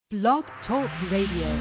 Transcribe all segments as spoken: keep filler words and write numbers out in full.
Blog Talk Radio.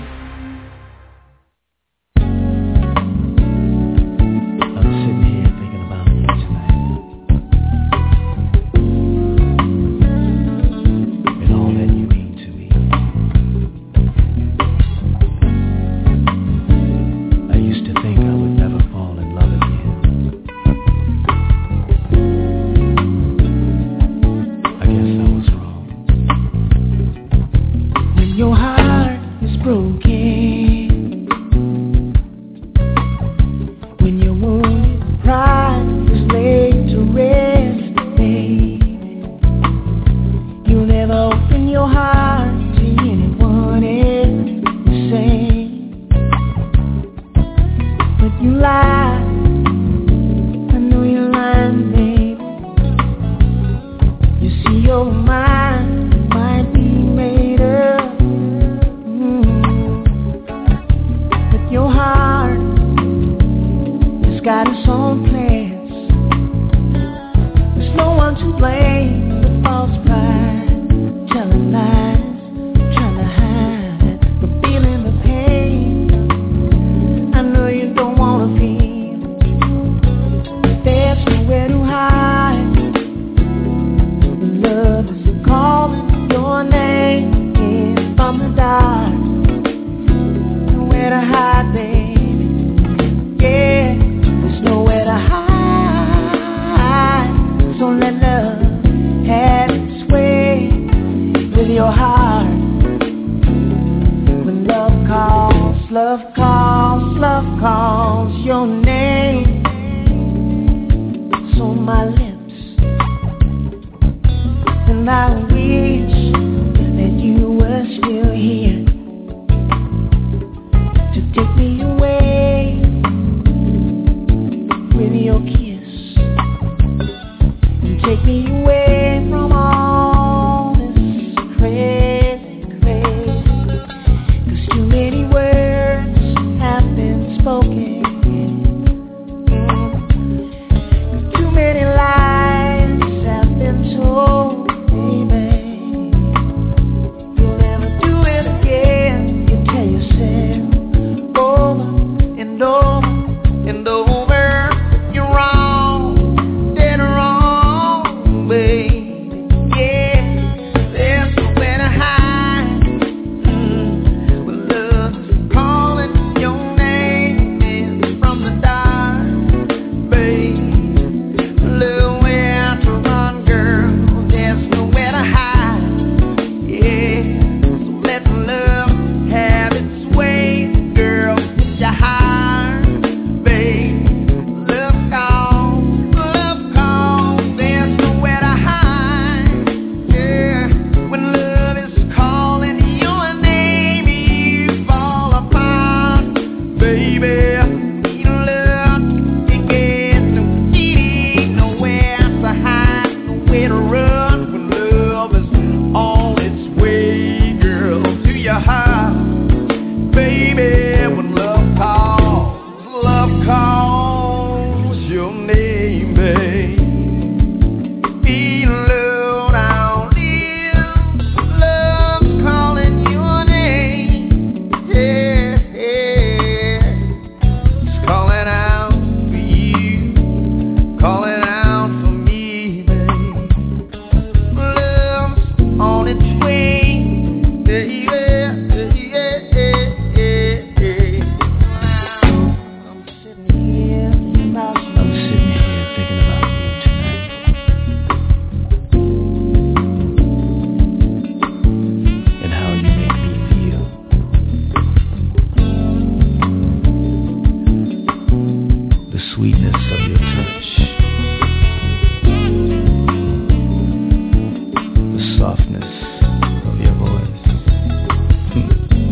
Softness of your voice.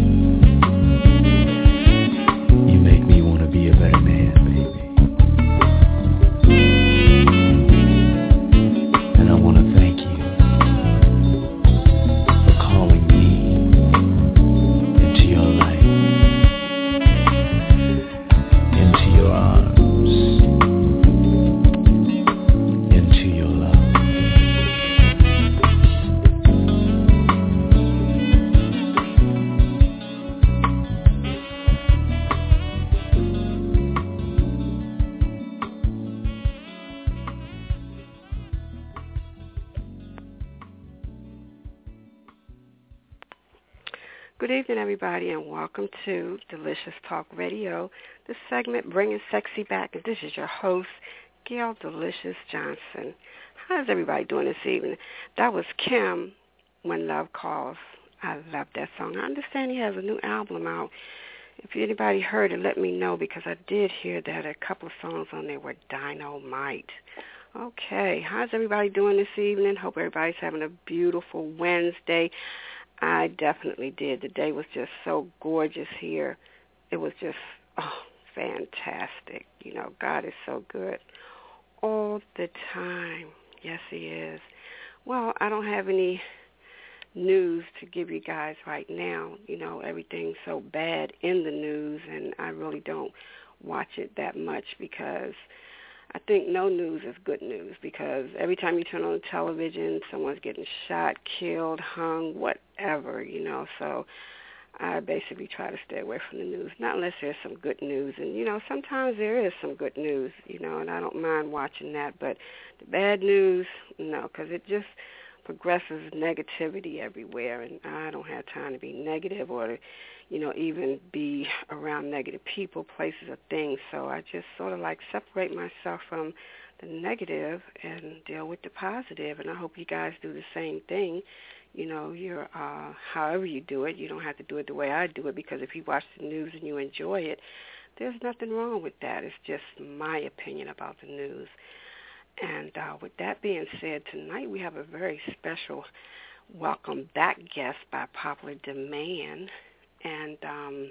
Good evening, everybody, and welcome to Delicious Talk Radio, the segment Bringing Sexy Back. And this is your host, Gail Delicious Johnson. How's everybody doing this evening? That was Kim, When Love Calls. I love that song. I understand he has a new album out. If anybody heard it, let me know, because I did hear that a couple of songs on there were dynamite. Okay, how's everybody doing this evening? Hope everybody's having a beautiful Wednesday. I definitely did. The day was just so gorgeous here. It was just, oh, fantastic. You know, God is so good all the time. Yes, he is. Well, I don't have any news to give you guys right now. You know, everything's so bad in the news, and I really don't watch it that much, because I think no news is good news, because every time you turn on the television, someone's getting shot, killed, hung, whatever, you know. So I basically try to stay away from the news, not unless there's some good news. And, you know, sometimes there is some good news, you know, and I don't mind watching that. But the bad news, no, because it just progresses negativity everywhere, and I don't have time to be negative or to, you know, even be around negative people, places, or things. So I just sort of like separate myself from the negative and deal with the positive, and I hope you guys do the same thing. You know, you're uh, however you do it, you don't have to do it the way I do it, because if you watch the news and you enjoy it, there's nothing wrong with that. It's just my opinion about the news. And uh, with that being said, tonight we have a very special welcome back guest by popular demand. And um,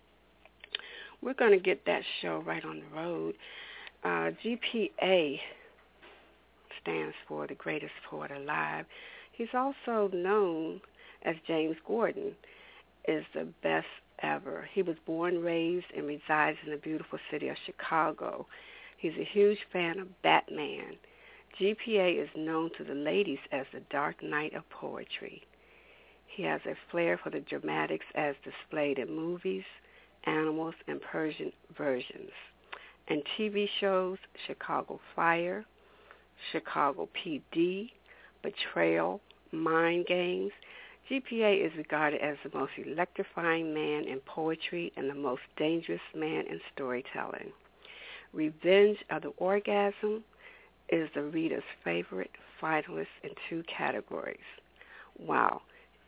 we're going to get that show right on the road. Uh, G P A stands for the greatest poet alive. He's also known as James Gordon, is the best ever. He was born, raised, and resides in the beautiful city of Chicago. He's a huge fan of Batman. G P A is known to the ladies as the Dark Knight of poetry. He has a flair for the dramatics as displayed in movies, animals, and Persian versions. And T V shows, Chicago Fire, Chicago P D, Betrayal, Mind Games. G P A is regarded as the most electrifying man in poetry and the most dangerous man in storytelling. Revenge of the Orgasm is the reader's favorite finalist in two categories. Wow.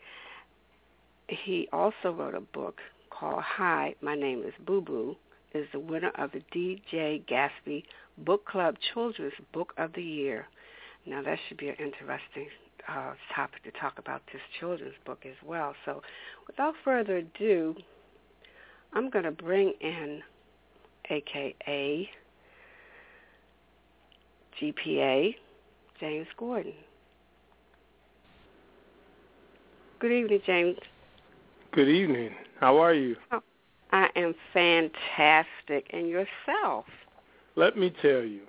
He also wrote a book called Hi, My Name is Boo Boo, is the winner of the D J Gatsby Book Club Children's Book of the Year. Now, that should be an interesting uh, topic to talk about, this children's book as well. So without further ado, I'm going to bring in a k a. G P A, James Gordon. Good evening, James. Good evening. How are you? Oh, I am fantastic. And yourself? Let me tell you,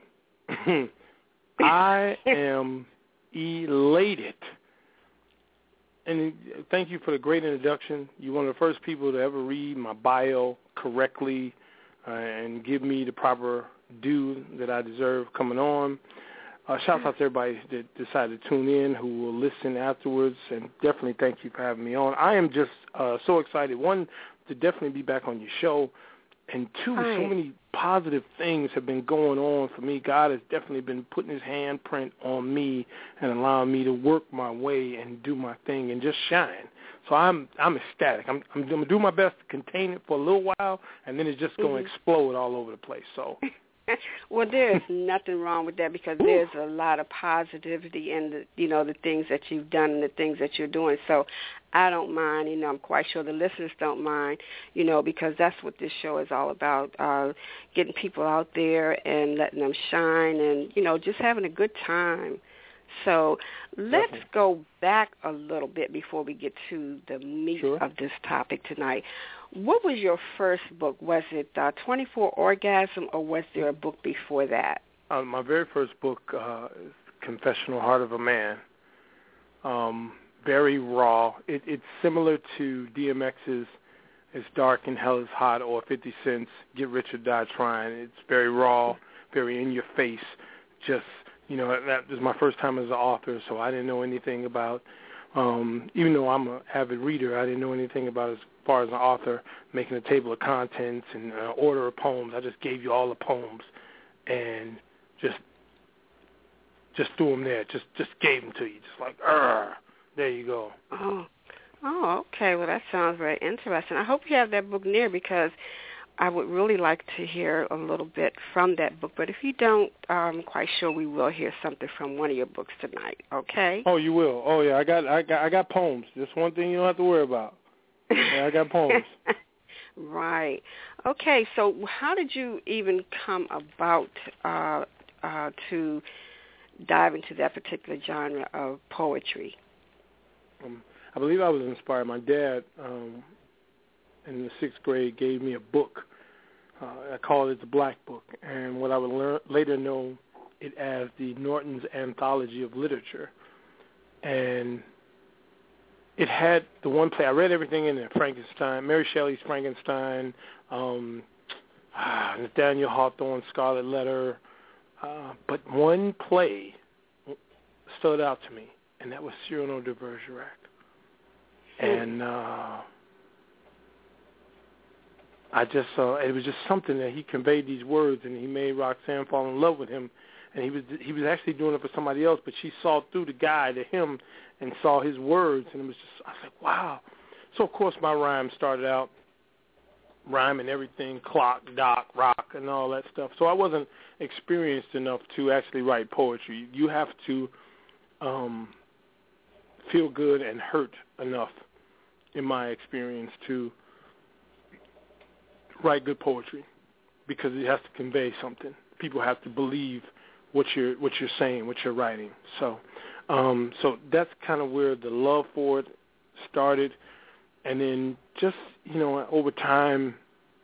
I am elated. And thank you for the great introduction. You're one of the first people to ever read my bio correctly uh, and give me the proper due that I deserve coming on. Uh, shouts out to everybody that decided to tune in, who will listen afterwards, and definitely thank you for having me on. I am just uh, so excited, one, to definitely be back on your show, and two, Hi. so many positive things have been going on for me. God has definitely been putting his handprint on me and allowing me to work my way and do my thing and just shine. So I'm I'm ecstatic. I'm I'm going to do my best to contain it for a little while, and then it's just going to mm-hmm. explode all over the place. So. Well, there is nothing wrong with that, because there's a lot of positivity in the, you know, the things that you've done and the things that you're doing. So I don't mind, you know, I'm quite sure the listeners don't mind, you know, because that's what this show is all about, uh, getting people out there and letting them shine and, you know, just having a good time. So let's Definitely. go back a little bit before we get to the meat sure. of this topic tonight. What was your first book? Was it uh, twenty-four Orgasm, or was there a book before that? Uh, my very first book uh, is Confessional Heart of a Man. Um, very raw. It, it's similar to D M X's It's Dark and Hell is Hot, or fifty Cent's Get Rich or Die Trying. It's very raw, very in your face. Just, you know, that was my first time as an author, so I didn't know anything about Um, even though I'm an avid reader, I didn't know anything about as far as an author making a table of contents and uh, order of poems. I just gave you all the poems and just just threw them there. Just just gave them to you. Just like, Arr, there you go. Oh, oh, okay. Well, that sounds very interesting. I hope you have that book near, because I would really like to hear a little bit from that book. But if you don't, I'm quite sure we will hear something from one of your books tonight. Okay? Oh, you will. Oh, yeah. I got, I got, I got poems. Just one thing you don't have to worry about. Yeah, I got poems. Right. Okay. So, how did you even come about uh, uh, to dive into that particular genre of poetry? Um, I believe I was inspired. My dad, um, in the sixth grade, gave me a book. Uh, I called it the Black Book, and what I would learn, later know it as the Norton's Anthology of Literature. And it had the one play. I read everything in there: Frankenstein, Mary Shelley's Frankenstein, um, ah, Nathaniel Hawthorne's Scarlet Letter. Uh, but one play stood out to me, and that was Cyrano de Bergerac. And uh, I just uh, it was just something that he conveyed these words, and he made Roxanne fall in love with him. And he was he was actually doing it for somebody else, but she saw through the guy to him and saw his words, and it was just, I was like, wow. So of course my rhyme started out rhyming everything, clock, dock, rock, and all that stuff. So I wasn't experienced enough to actually write poetry. You have to um, feel good and hurt enough, in my experience, to write good poetry, because it has to convey something. People have to believe what you're what you're saying, what you're writing. So, um, so that's kind of where the love for it started, and then just you know over time,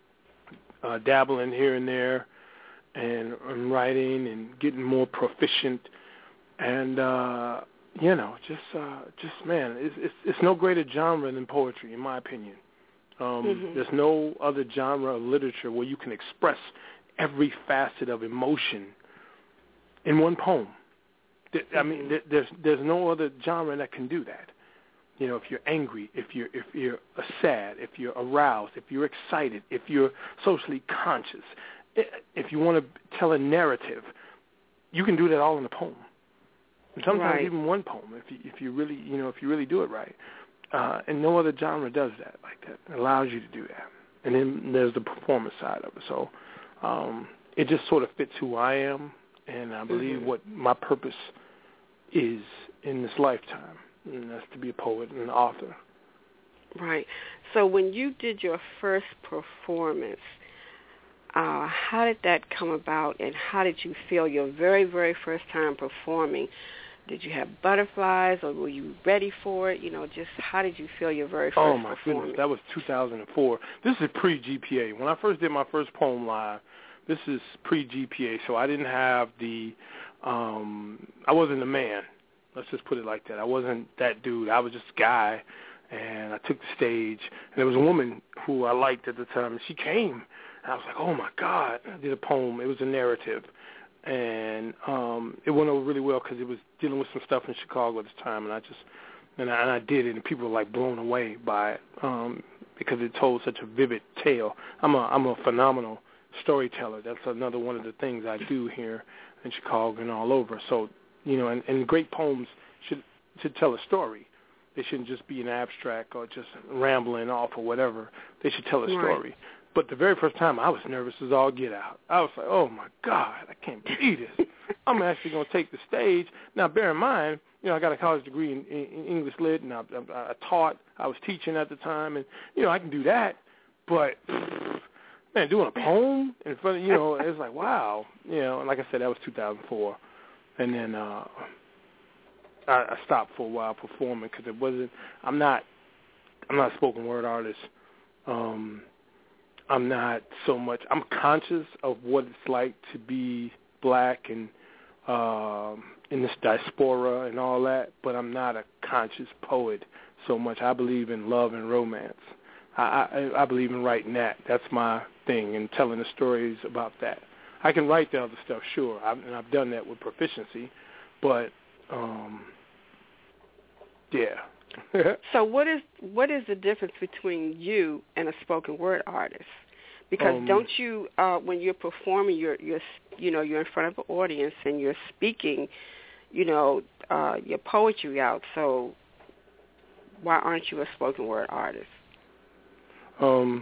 uh, dabbling here and there, and, and writing and getting more proficient, and uh, you know just uh, just man, it's, it's it's no greater genre than poetry, in my opinion. Um, mm-hmm. There's no other genre of literature where you can express every facet of emotion in one poem. I mean, mm-hmm. there's there's no other genre that can do that. You know, if you're angry, if you're if you're sad, if you're aroused, if you're excited, if you're socially conscious, if you want to tell a narrative, you can do that all in a poem. And sometimes right. even one poem, if you if you really you know if you really do it right. Uh, and no other genre does that like that. It allows you to do that. And then there's the performance side of it. So um, it just sort of fits who I am, and I believe mm-hmm. what my purpose is in this lifetime, and that's to be a poet and an author. Right. So when you did your first performance, uh, how did that come about, and how did you feel your very, very first time performing? Did you have butterflies, or were you ready for it? You know, just how did you feel your very first Oh, my performance? goodness. That was two thousand four. This is pre-G P A. When I first did my first poem live, this is pre-G P A, so I didn't have the um, – I wasn't a man. Let's just put it like that. I wasn't that dude. I was just a guy, and I took the stage. And there was a woman who I liked at the time, and she came. And I was like, oh, my God. I did a poem. It was a narrative. And um, it went over really well because it was dealing with some stuff in Chicago at the time, and I just and I, and I did it, and people were like blown away by it um, because it told such a vivid tale. I'm a I'm a phenomenal storyteller. That's another one of the things I do here in Chicago and all over. So you know, and, and great poems should should tell a story. They shouldn't just be an abstract or just rambling off or whatever. They should tell a story. Right. But the very first time, I was nervous as all get out. I was like, oh, my God, I can't believe this. I'm actually going to take the stage. Now, bear in mind, you know, I got a college degree in, in English lit, and I, I, I taught. I was teaching at the time, and, you know, I can do that. But, man, doing a poem in front of, you know, it's like, wow. You know, and like I said, that was two thousand four. And then uh, I, I stopped for a while performing because it wasn't, I'm not, I'm not a spoken word artist. Um I'm not so much, I'm conscious of what it's like to be black and um, in this diaspora and all that, but I'm not a conscious poet so much. I believe in love and romance. I, I, I believe in writing that. That's my thing, and telling the stories about that. I can write the other stuff, sure, I've, and I've done that with proficiency, but, um, yeah, So what is what is the difference between you and a spoken word artist? Because um, don't you, uh, when you're performing, you're, you're, you know, you're in front of an audience and you're speaking, you know, uh, your poetry out. So why aren't you a spoken word artist? Um,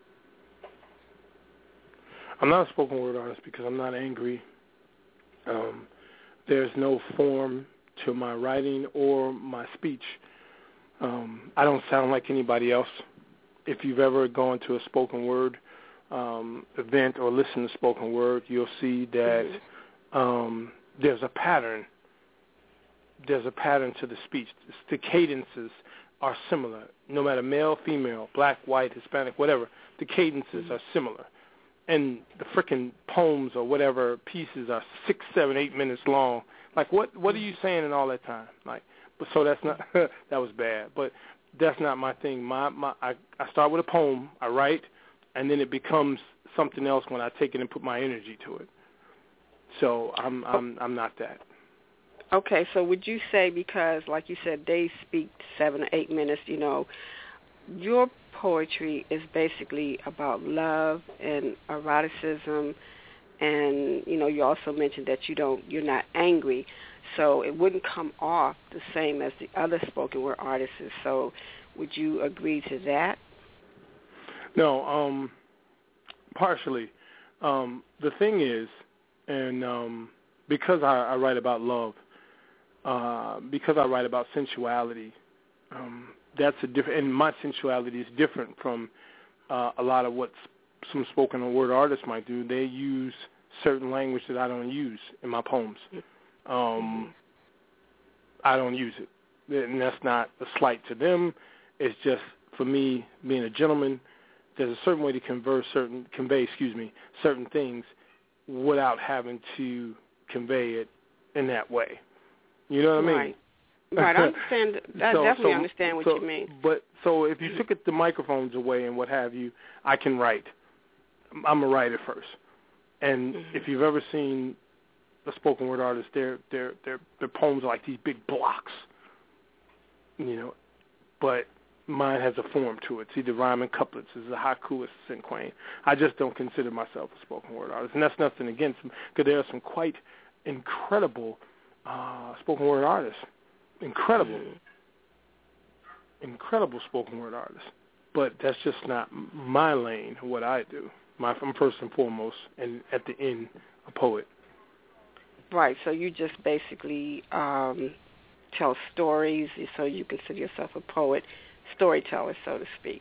I'm not a spoken word artist because I'm not angry. Um, there's no form to my writing or my speech. Um, I don't sound like anybody else. If you've ever gone to a spoken word um, event or listened to spoken word, you'll see that mm-hmm. um, there's a pattern. There's a pattern to the speech. The cadences are similar, no matter male, female, black, white, Hispanic, whatever. The cadences mm-hmm. are similar. And the frickin' poems or whatever pieces are six, seven, eight minutes long. Like, what what are you saying in all that time? Like, but so that's not that was bad. But that's not my thing. My my I, I start with a poem, I write, and then it becomes something else when I take it and put my energy to it. So I'm I'm I'm not that. Okay, so would you say, because like you said, they speak seven or eight minutes, you know, your poetry is basically about love and eroticism, and you know, you also mentioned that you don't, you're not angry, so it wouldn't come off the same as the other spoken word artists. So, would you agree to that? No, um, partially. Um, the thing is, and um, because I, I write about love, uh, because I write about sensuality. Um, That's a different, and my sensuality is different from uh, a lot of what some spoken word artists might do. They use certain language that I don't use in my poems. Um, I don't use it, and that's not a slight to them. It's just for me, being a gentleman, there's a certain way to converse certain, convey, excuse me, certain things without having to convey it in that way. You know what I mean? Right. Right, I understand. I so, definitely so, understand what so, you mean. But so if you took it, the microphones away and what have you, I can write. I'm a writer first, and mm-hmm. if you've ever seen a spoken word artist, their their their their poems are like these big blocks, you know. But mine has a form to it. It's either rhyming couplets, it's a haiku, it's a cinquain. I just don't consider myself a spoken word artist, and that's nothing against them, because there are some quite incredible uh, spoken word artists. Incredible, incredible spoken word artists, but that's just not my lane. What I do, my I'm first and foremost, and at the end, a poet. Right. So you just basically um, tell stories. So you consider yourself a poet, storyteller, so to speak.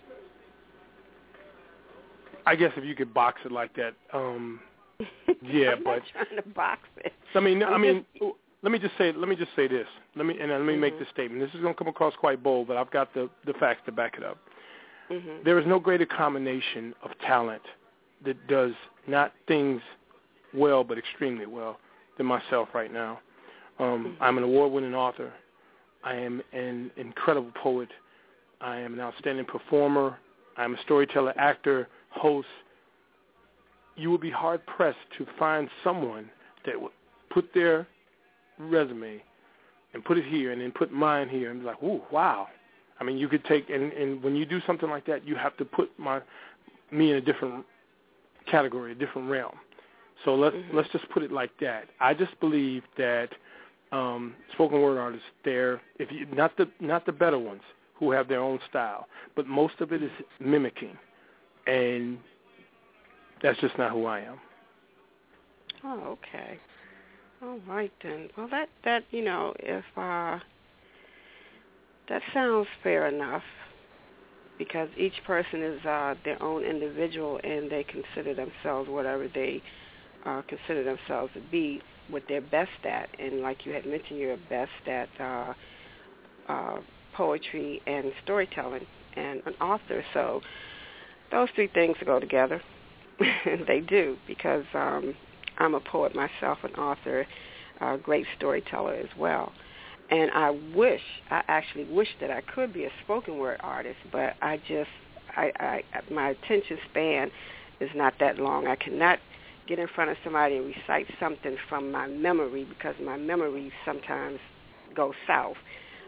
I guess if you could box it like that, um, yeah. I'm but not trying to box it. I mean, I'm I mean. Just, Let me just say. Let me just say this. Let me and let me mm-hmm. make this statement. This is going to come across quite bold, but I've got the, the facts to back it up. Mm-hmm. There is no greater combination of talent that does not things well, but extremely well, than myself right now. Um, mm-hmm. I'm an award-winning author. I am an incredible poet. I am an outstanding performer. I'm a storyteller, actor, host. You would be hard-pressed to find someone that would put their resume and put it here and then put mine here and be like, ooh, wow. I mean, you could take, and, and when you do something like that, you have to put my me in a different category, a different realm. So let's, mm-hmm. let's just put it like that. I just believe that um, spoken word artists, they're, if you, not the not the better ones who have their own style, but most of it is mimicking, and that's just not who I am. Oh, okay. All right, then. Well, that, that you know, if uh, that sounds fair enough, because each person is uh, their own individual, and they consider themselves whatever they uh, consider themselves to be, what they're best at. And like you had mentioned, you're best at uh, uh, poetry and storytelling and an author. So those three things go together. They do, because um, I'm a poet myself, an author, a great storyteller as well. And I wish, I actually wish that I could be a spoken word artist, but I just, I, I, my attention span is not that long. I cannot get in front of somebody and recite something from my memory, because my memory sometimes goes south.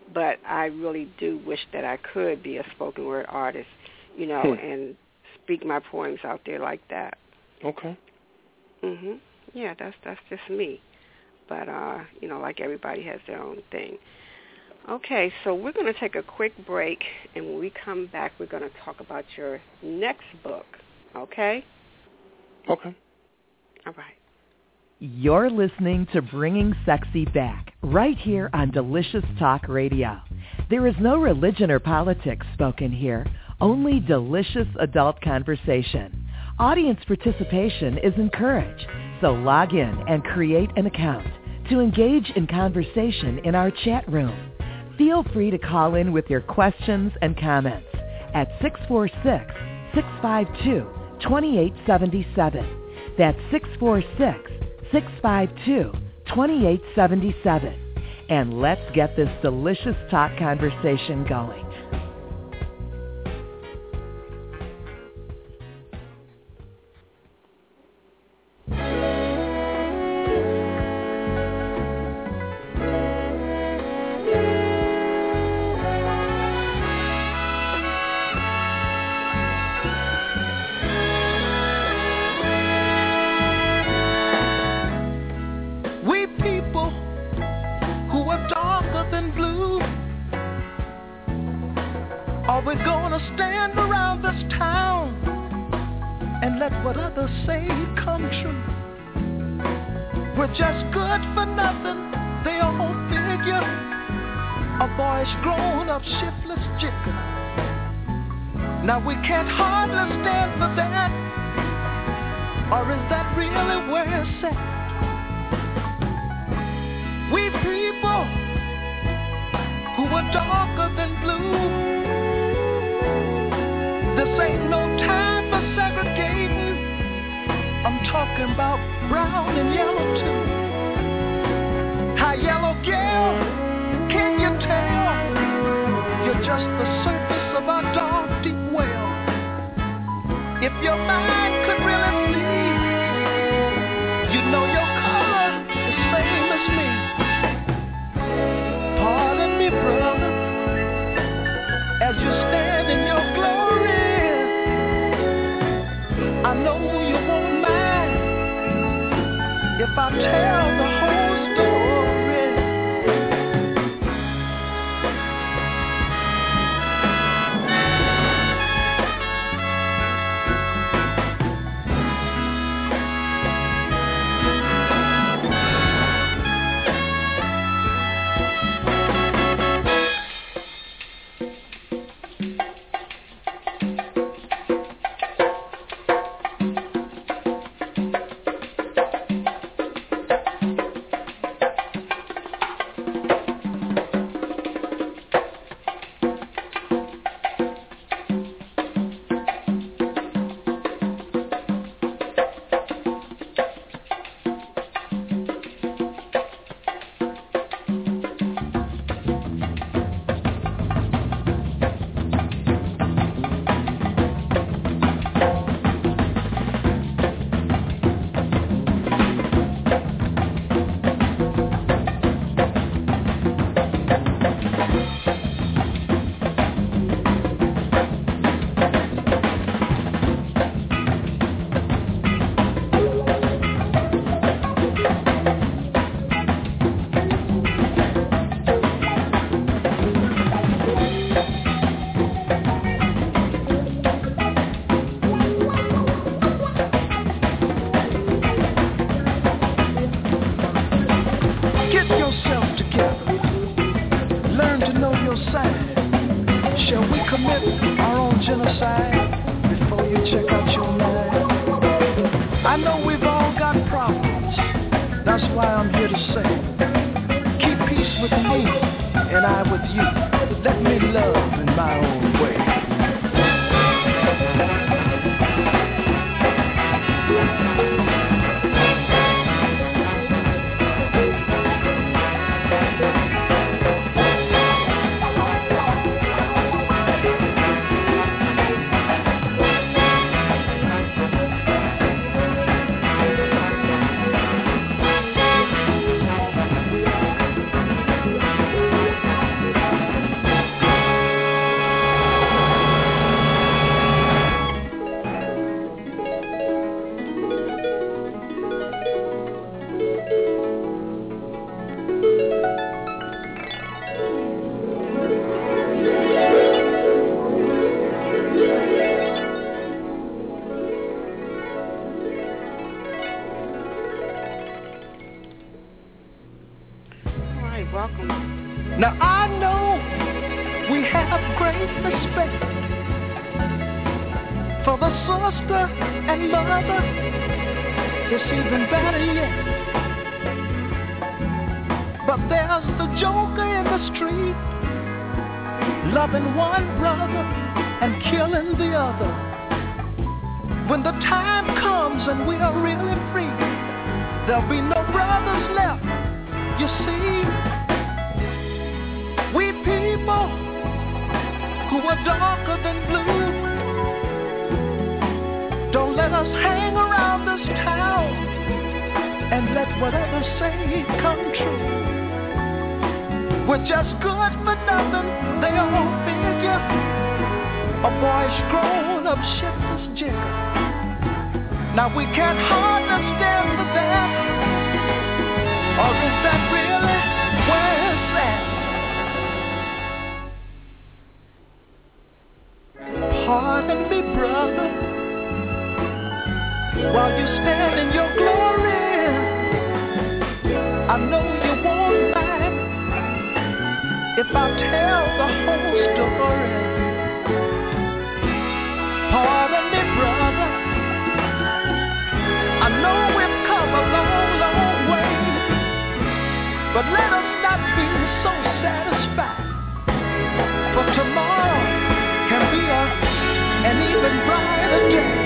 but I really do wish that I could be a spoken word artist, you know, hmm. and speak my poems out there like that. Okay. Mhm. Yeah, that's that's just me. But uh, you know, like everybody has their own thing. Okay, so we're going to take a quick break, and when we come back, we're going to talk about your next book. Okay? Okay. All right. You're listening to Bringing Sexy Back, right here on Delicious Talk Radio. There is no religion or politics spoken here, only delicious adult conversation. Audience participation is encouraged, so log in and create an account to engage in conversation in our chat room. Feel free to call in with your questions and comments at six four six, six five two, two eight seven seven. That's six four six, six five two, two eight seven seven. And let's get this delicious talk conversation going. Now we can't hardly stand for that, or is that really where it's at? We people who are darker than blue, this ain't no time for segregating. I'm talking about brown and yellow too. Hi, yellow girl, can you tell? You're just the surface of our dark deep well. If your mind could really see, you know your color is same as me. Pardon me, brother, as you stand in your glory. I know you won't mind if I tell the whole story. Now I know we have great respect for the sister and mother. It's even better yet. But there's the joker in the street, loving one brother and killing the other. When the time comes and we are really free, there'll be no brothers left. You see, we people who are darker than blue, don't let us hang around this town and let whatever say come true. We're just good for nothing, they all figure. A boy's grown up shitless jigger. Now we can't hardly stand for that. Or is that really where it's at? Pardon me, brother, while you stand in your glory. I know you won't mind if I tell the whole story. Pardon me, brother, I know we've come a long, long way, but let us not be so satisfied, for tomorrow can be a, an even brighter day.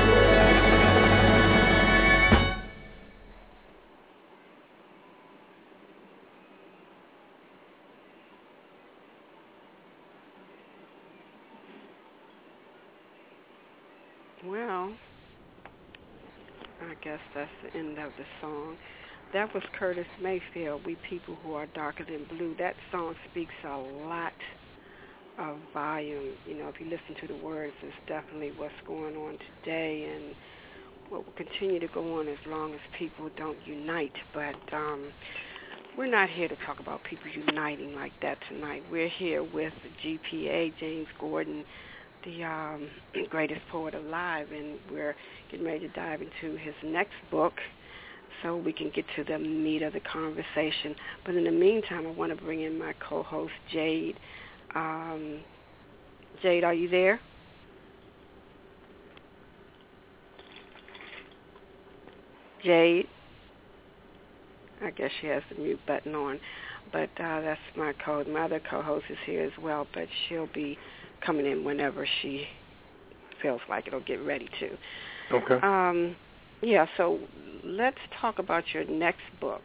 Well, I guess that's the end of the song. That was Curtis Mayfield, We People Who Are Darker Than Blue. That song speaks a lot of volume. You know, if you listen to the words, it's definitely what's going on today and what will continue to go on as long as people don't unite. But um, we're not here to talk about people uniting like that tonight. We're here with G P A, James Gordon, the um, greatest poet alive, and we're getting ready to dive into his next book so we can get to the meat of the conversation. But in the meantime, I want to bring in my co-host, Jade. Um, Jade, are you there? Jade? I guess she has the mute button on. But uh, that's my co My other co-host is here as well, but she'll be coming in whenever she feels like it or get ready to. Okay. Um, yeah, so let's talk about your next book.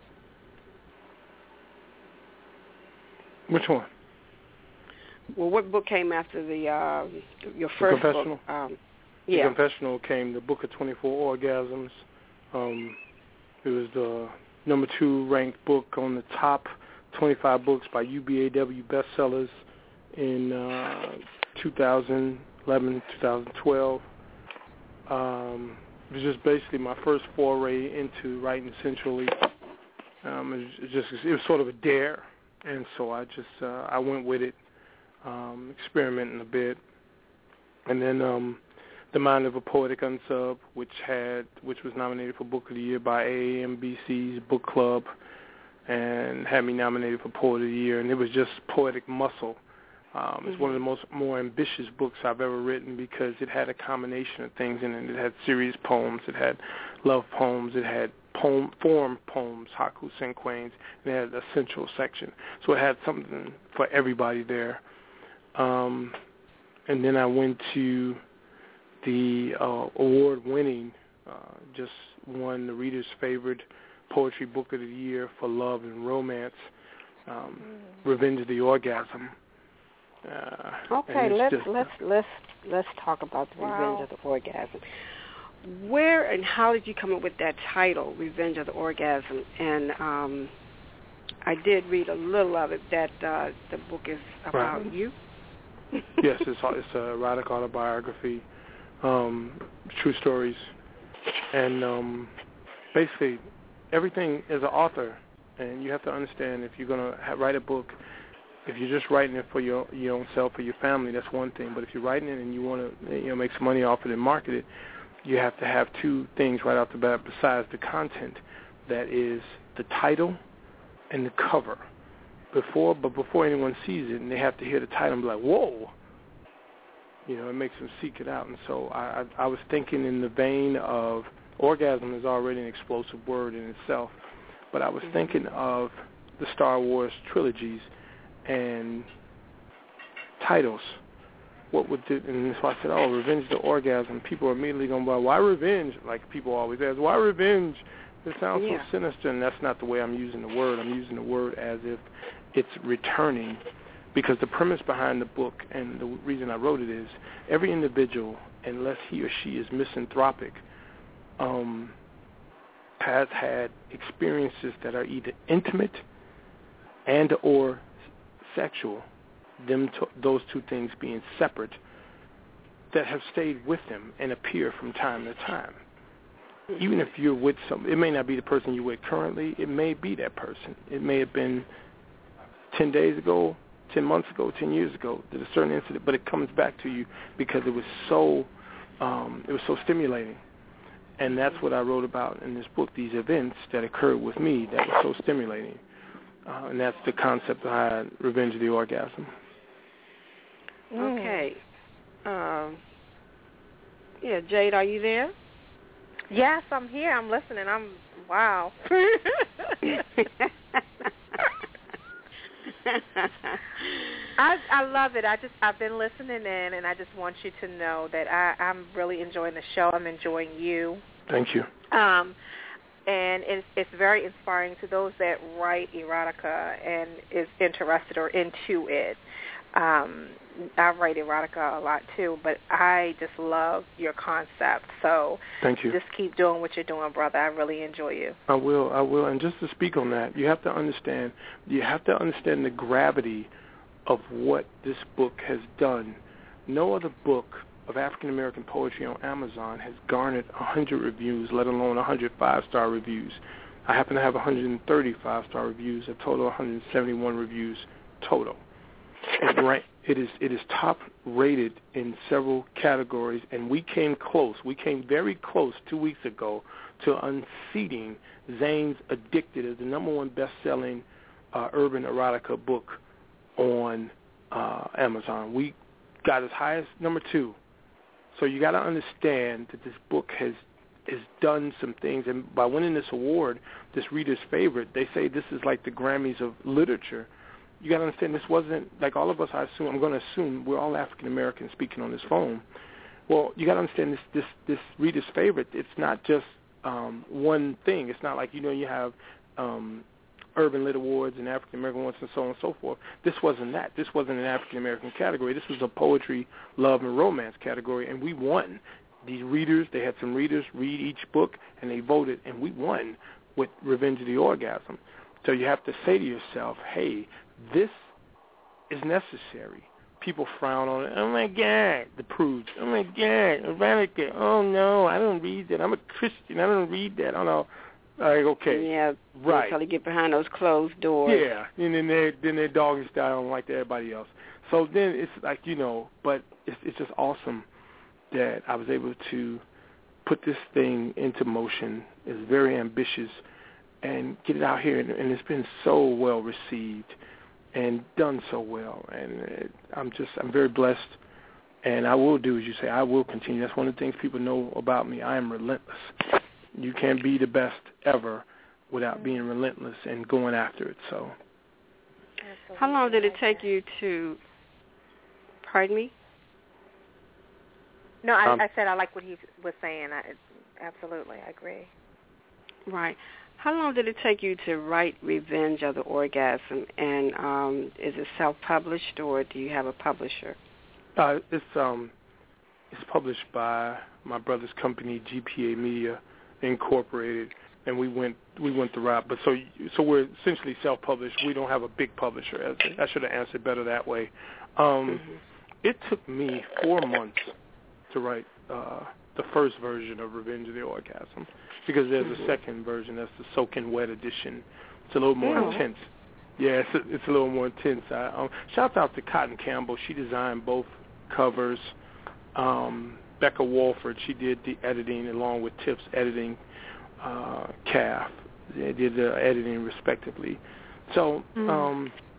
Which one? Well, what book came after the uh, your first the Confessional? book? Um, yeah. The Confessional came, the Book of twenty-four Orgasms. Um, it was the number two ranked book on the top twenty-five books by U B A W bestsellers in uh, two thousand eleven, two thousand twelve. Um, it was just basically my first foray into writing centrally. Um, it, was just it was sort of a dare, and so I just uh, I went with it, um, experimenting a bit, and then um, The Mind of a Poetic Unsub, which had which was nominated for Book of the Year by A A M B C's Book Club, and had me nominated for Poet of the Year, and it was just poetic muscle. Um, it's mm-hmm. one of the most more ambitious books I've ever written because it had a combination of things in it. It had serious poems, it had love poems, it had poem form poems, haiku cinquains, and it had a central section. So it had something for everybody there. Um, and then I went to the uh, award-winning, uh, just won the Reader's Favorite Poetry Book of the Year for Love and Romance, um, mm. Revenge of the Orgasm. Uh, okay, let's just, let's let's let's talk about the wow. Revenge of the Orgasm. Where and how did you come up with that title, Revenge of the Orgasm? And um, I did read a little of it. That uh, the book is about right. you. Yes, it's it's a erotic autobiography, um, true stories, and um, basically everything as an author. And you have to understand if you're going to write a book. If you're just writing it for your your own self or your family, that's one thing. But if you're writing it and you want to you know make some money off it and market it, you have to have two things right off the bat besides the content. That is the title and the cover. before, but before anyone sees it, and they have to hear the title and be like, whoa. You know, it makes them seek it out. And so I, I, I was thinking in the vein of, orgasm is already an explosive word in itself, but I was mm-hmm. thinking of the Star Wars trilogies and titles. What would it, and so I said, oh, Revenge the Orgasm. People are immediately going, well, why revenge? Like people always ask, why revenge? It sounds yeah. so sinister, and that's not the way I'm using the word. I'm using the word as if it's returning, because the premise behind the book and the reason I wrote it is every individual, unless he or she is misanthropic, um, has had experiences that are either intimate and or sexual, them to, those two things being separate, that have stayed with them and appear from time to time. Even if you're with some, it may not be the person you're with currently. It may be that person. It may have been ten days ago, ten months ago, ten years ago, that a certain incident, but it comes back to you because it was so, um, it was so stimulating. And that's what I wrote about in this book, these events that occurred with me that were so stimulating. Uh, and that's the concept behind Revenge of the Orgasm. Okay. Um, yeah, Jade, are you there? Yes, I'm here. I'm listening. I'm, wow. I I love it. I just I've been listening in, and I just want you to know that I, I'm really enjoying the show. I'm enjoying you. Thank you. Um, and it's it's very inspiring to those that write erotica and is interested or into it. Um, I write erotica a lot too, but I just love your concept. So thank you. Just keep doing what you're doing, brother. I really enjoy you. I will. I will. And just to speak on that, you have to understand. You have to understand the gravity of what this book has done. No other book of African American poetry on Amazon has garnered one hundred reviews, let alone one hundred five-star reviews. I happen to have one hundred thirty five-star reviews, a total of one hundred seventy-one reviews total. It, rank, it is it is top rated in several categories, and we came close. We came very close two weeks ago to unseating Zane's Addicted as the number one best-selling uh, urban erotica book on uh, Amazon. We got as high as number two. So you got to understand that this book has has done some things, and by winning this award, this reader's favorite, they say this is like the Grammys of literature. You got to understand this wasn't, like all of us, I assume, I'm going to assume we're all African Americans speaking on this phone. Well, you got to understand this, this, this reader's favorite, it's not just um, one thing. It's not like, you know, you have um, Urban Lit Awards and African American awards and so on and so forth. This wasn't that. This wasn't an African American category. This was a poetry, love, and romance category, and we won. These readers, they had some readers read each book, and they voted, and we won with Revenge of the Orgasm. So you have to say to yourself, hey, this is necessary. People frown on it. Oh, my God, the prudes. Oh, my God, erotica. Oh, no, I don't read that. I'm a Christian. I don't read that. Oh, no. Like, okay, yeah, right. Until they get behind those closed doors. Yeah, and then they're, then they're doggy style like everybody else. So then it's like, you know, but it's, it's just awesome that I was able to put this thing into motion. It's very ambitious and get it out here, and, and it's been so well received and done so well, and it, I'm just, I'm very blessed, and I will do as you say. I will continue. That's one of the things people know about me. I am relentless. You can't be the best ever without being relentless and going after it. So, how long did it take you to? Pardon me? No, I, um, I said I like what he was saying. I, absolutely, I agree. Right. How long did it take you to write Revenge of the Orgasm? And um, is it self-published, or do you have a publisher? Uh, it's um, it's published by my brother's company, G P A Media Incorporated, and we went we went the route. But so so we're essentially self-published. We don't have a big publisher. I should have answered better that way. Um, mm-hmm. It took me four months to write uh, the first version of Revenge of the Orgasm, because there's a second version, that's the Soaking Wet edition. It's a little more yeah. intense. Yeah, it's a, it's a little more intense. I, um, shout out to Cotton Campbell. She designed both covers. Um, Becca Walford, she did the editing along with Tips editing, uh, Calf. They did the editing respectively. So mm. um,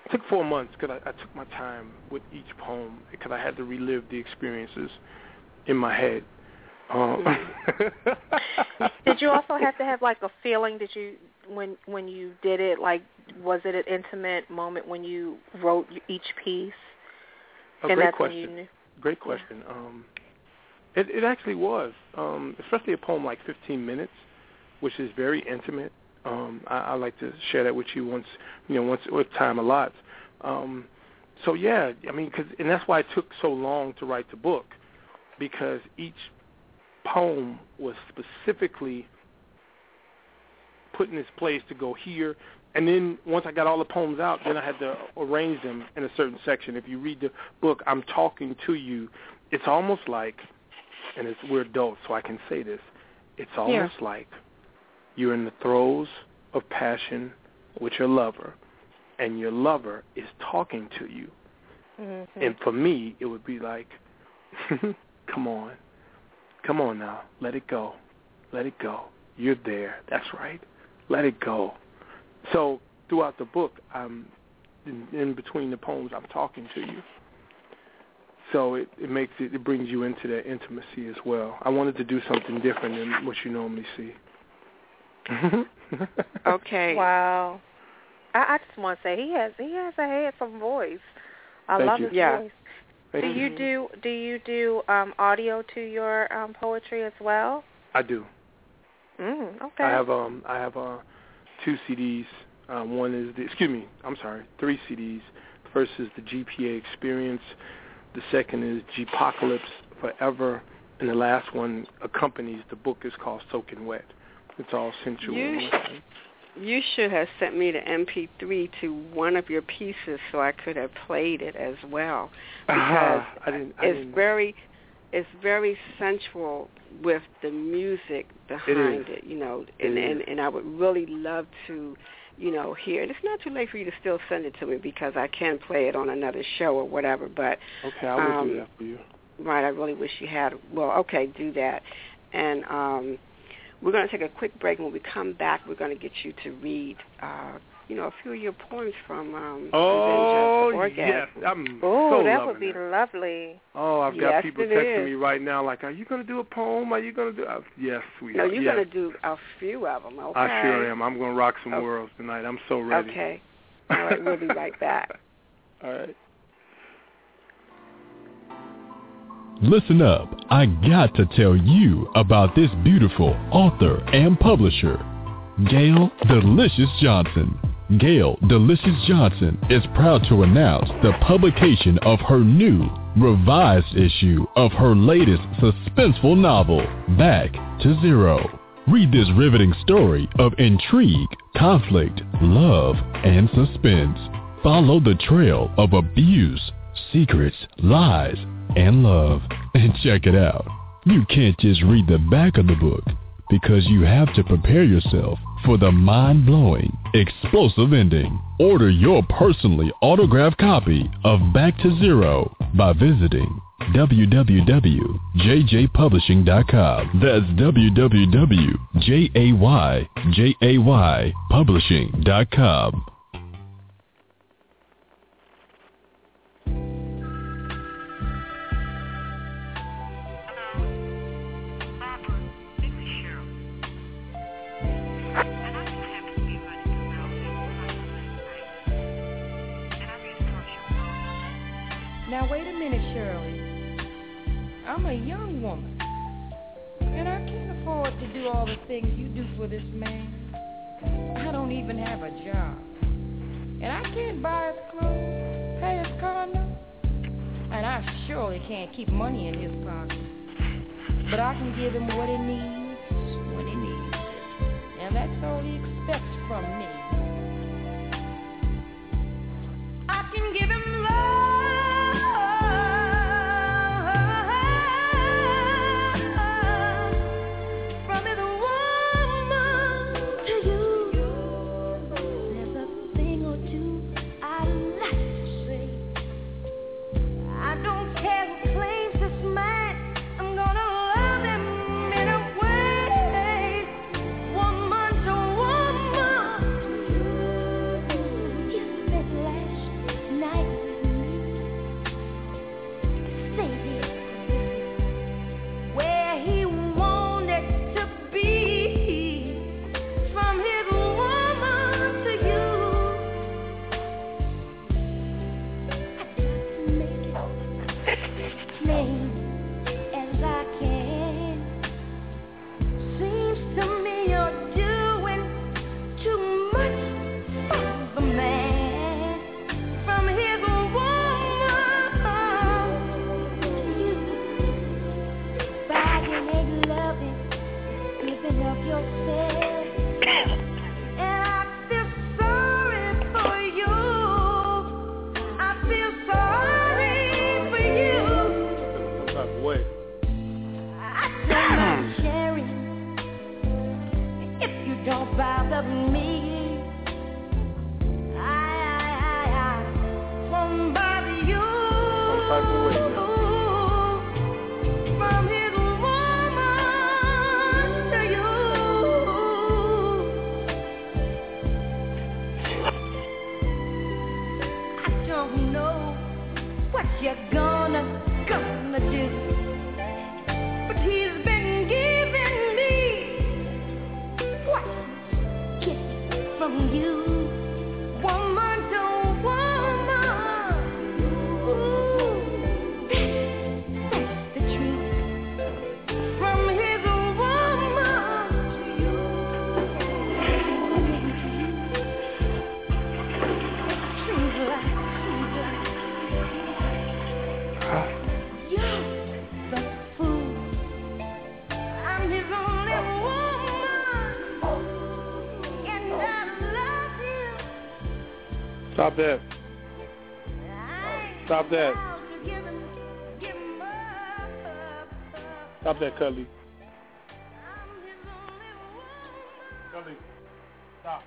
it took four months because I, I took my time with each poem because I had to relive the experiences in my head. Um, Did you also have to have like a feeling? Did you when when you did it? Like, was it an intimate moment when you wrote each piece? A and great that's question. When you knew? Great question. Um, it, it actually was, um, especially a poem like fifteen minutes, which is very intimate. Um, I, I like to share that with you once, you know, once with time allots. Um, so yeah, I mean, cause, and that's why it took so long to write the book, because each poem was specifically put in its place to go here. And then once I got all the poems out, then I had to arrange them in a certain section. If you read the book, I'm talking to you. It's almost like, and it's, we're adults, so I can say this, it's almost yeah. like you're in the throes of passion with your lover, and your lover is talking to you. Mm-hmm. And for me, it would be like, come on. Come on now. Let it go. Let it go. You're there. That's right. Let it go. So throughout the book, I'm in, in between the poems, I'm talking to you. So it, it makes it, it brings you into that intimacy as well. I wanted to do something different than what you normally see. Okay. Wow. I, I just want to say he has he has a handsome voice. I Thank love you. his Yeah. voice. Thank do you. you do do you do um, audio to your um, poetry as well? I do. Mm, okay. I have um I have uh, two C Ds. Uh, one is the excuse me, I'm sorry, three C Ds. The first is the G P A Experience. The second is G-Pocalypse Forever, and the last one accompanies the book. Is called Soaking Wet. It's all sensual. You, you should have sent me the M P three to one of your pieces so I could have played it as well. Because uh-huh. I didn't, I it's didn't. very, it's very sensual with the music behind it, it you know, it and, is. and and I would really love to, you know, hear it. It's not too late for you to still send it to me because I can play it on another show or whatever. But okay, I will um, do that for you. Right, I really wish you had. Well, okay, do that, and um, we're going to take a quick break. When we come back, we're going to get you to read, uh, you know, a few of your poems from um, Oh, Revenge of the yes. Orgasm. I'm Oh, so that loving would be that. lovely. Oh, I've got Yes, people it texting is. me right now like, are you going to do a poem? Are you going to do uh, Yes, we No, are. you're yes. going to do a few of them, okay? I sure am. I'm going to rock some Okay. worlds tonight. I'm so ready. Okay. All right, we'll be right back. All right. Listen up. I got to tell you about this beautiful author and publisher, Gail Delicious Johnson. Gail Delicious Johnson is proud to announce the publication of her new, revised issue of her latest suspenseful novel, Back to Zero. Read this riveting story of intrigue, conflict, love, and suspense. Follow the trail of abuse, secrets, lies, and love. And check it out. You can't just read the back of the book because you have to prepare yourself for the mind-blowing, explosive ending. Order your personally autographed copy of Back to Zero by visiting w w w dot j j publishing dot com. That's w w w dot j a y publishing dot com. Now wait a minute, Shirley. I'm a young woman, and I can't afford to do all the things you do for this man. I don't even have a job, and I can't buy his clothes, pay his car note, and I surely can't keep money in his pocket. But I can give him what he needs when he needs it, and that's all he expects from me. I can give him love. don't mind sharing if you don't bother me. I, I, I, I won't bother you. Some type of way, man. From his woman to you. I don't know what you're gonna, gonna do, but he's been giving me what kisses from you, woman to woman. Ooh, that's the truth. From his woman to you. Seems like, seems like you're the fool. I'm his only woman, and I love him. Stop that. I Stop that. vow to give him, give him up. Stop that, Cuddly. I'm his only woman. Cuddly. Stop.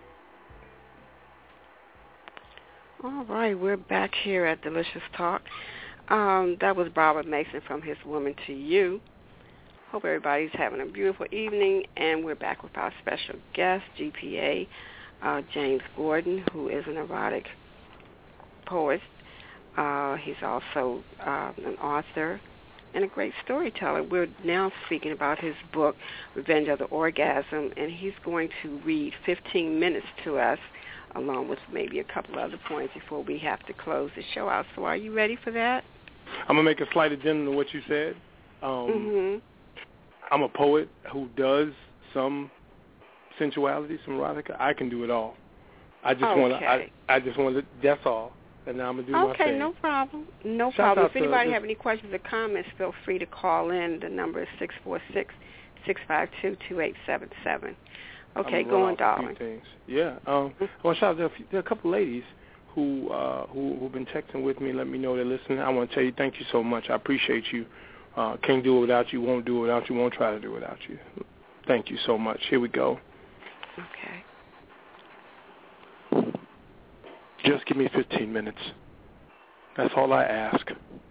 All right, we're back here at Delicious Talk. Um, that was Robert Mason from His Woman to You. Hope everybody's having a beautiful evening, and we're back with our special guest, G P A, uh, James Gordon, who is an erotic poet. Uh, he's also uh, an author and a great storyteller. We're now speaking about his book, Revenge of the Orgasm, and he's going to read fifteen minutes to us, along with maybe a couple other points before we have to close the show out. So are you ready for that? I'm going to make a slight addendum to what you said. Um, Mm-hmm. I'm a poet who does some sensuality, some erotica. I can do it all. I just Okay. want to, I, I just want to, that's all. And now I'm going to do my Okay, thing. no problem. No Shout problem. out If anybody to- have any questions or comments, feel free to call in. The number is six four six, six five two, two eight seven seven. Okay, I'm go gonna on, run off a few darling. things. Yeah. Um, I want to shout out there, are a few- there are a couple ladies who uh, who who've been texting with me and let me know they're listening. I want to tell you thank you so much. I appreciate you. Uh, can't do it without you. Won't do it without you. Won't try to do it without you. Thank you so much. Here we go. Okay. Just give me fifteen minutes. That's all I ask.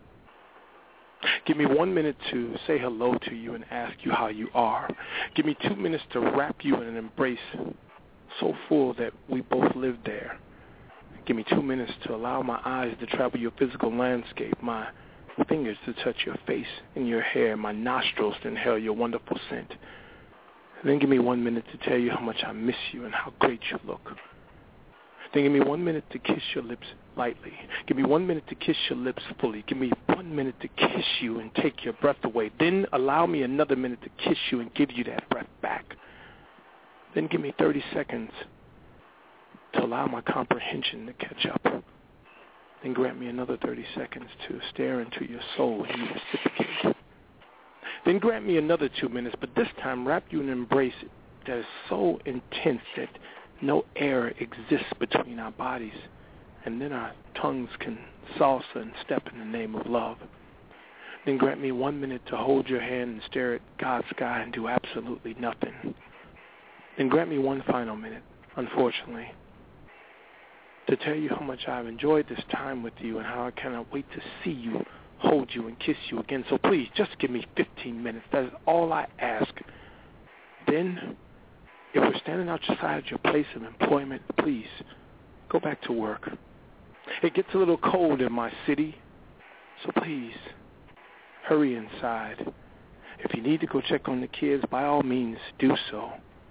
Give me one minute to say hello to you and ask you how you are. Give me two minutes to wrap you in an embrace so full that we both live there. Give me two minutes to allow my eyes to travel your physical landscape, my fingers to touch your face and your hair, my nostrils to inhale your wonderful scent. And then give me one minute to tell you how much I miss you and how great you look. Then give me one minute to kiss your lips lightly. Give me one minute to kiss your lips fully. Give me one minute to kiss you and take your breath away. Then allow me another minute to kiss you and give you that breath back. Then give me thirty seconds to allow my comprehension to catch up. Then grant me another thirty seconds to stare into your soul and you reciprocate. Then grant me another two minutes, but this time wrap you in an embrace that is so intense that no air exists between our bodies, and then our tongues can salsa and step in the name of love. Then grant me one minute to hold your hand and stare at God's sky and do absolutely nothing. Then grant me one final minute, unfortunately, to tell you how much I've enjoyed this time with you and how I cannot wait to see you, hold you, and kiss you again. So please, just give me fifteen minutes. That is all I ask. Then, if we're standing outside your place of employment, please go back to work. It gets a little cold in my city, so please hurry inside. If you need to go check on the kids, by all means, do so.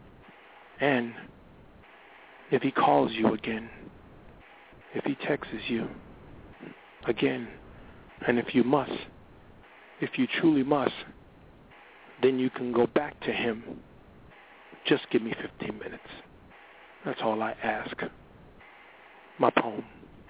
And if he calls you again, if he texts you again, and if you must, if you truly must, then you can go back to him. Just give me fifteen minutes. That's all I ask. My poem.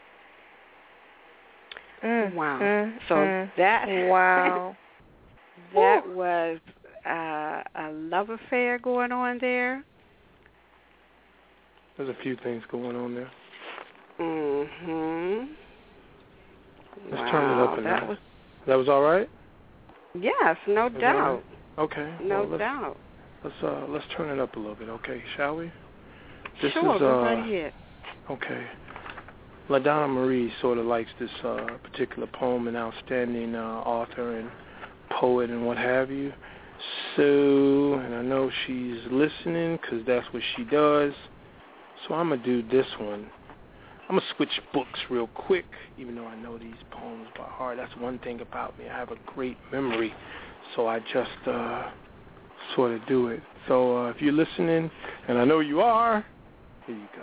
Mm, Wow. mm, So mm. that Wow. that was uh, a love affair going on there. There's a few things going on there. Mhm. Let's wow. turn it up a that notch. was That was all right? Yes, no Was doubt. Okay. No well, let's, doubt. Let's uh let's turn it up a little bit, okay? Shall we? This sure. is, Go uh, right ahead. Okay. LaDonna Marie sort of likes this uh, particular poem, an outstanding uh, author and poet and what have you. So, and I know she's listening because that's what she does. So I'm going to do this one. I'm going to switch books real quick, even though I know these poems by heart. That's one thing about me. I have a great memory, so I just uh, sort of do it. So uh, if you're listening, and I know you are, here you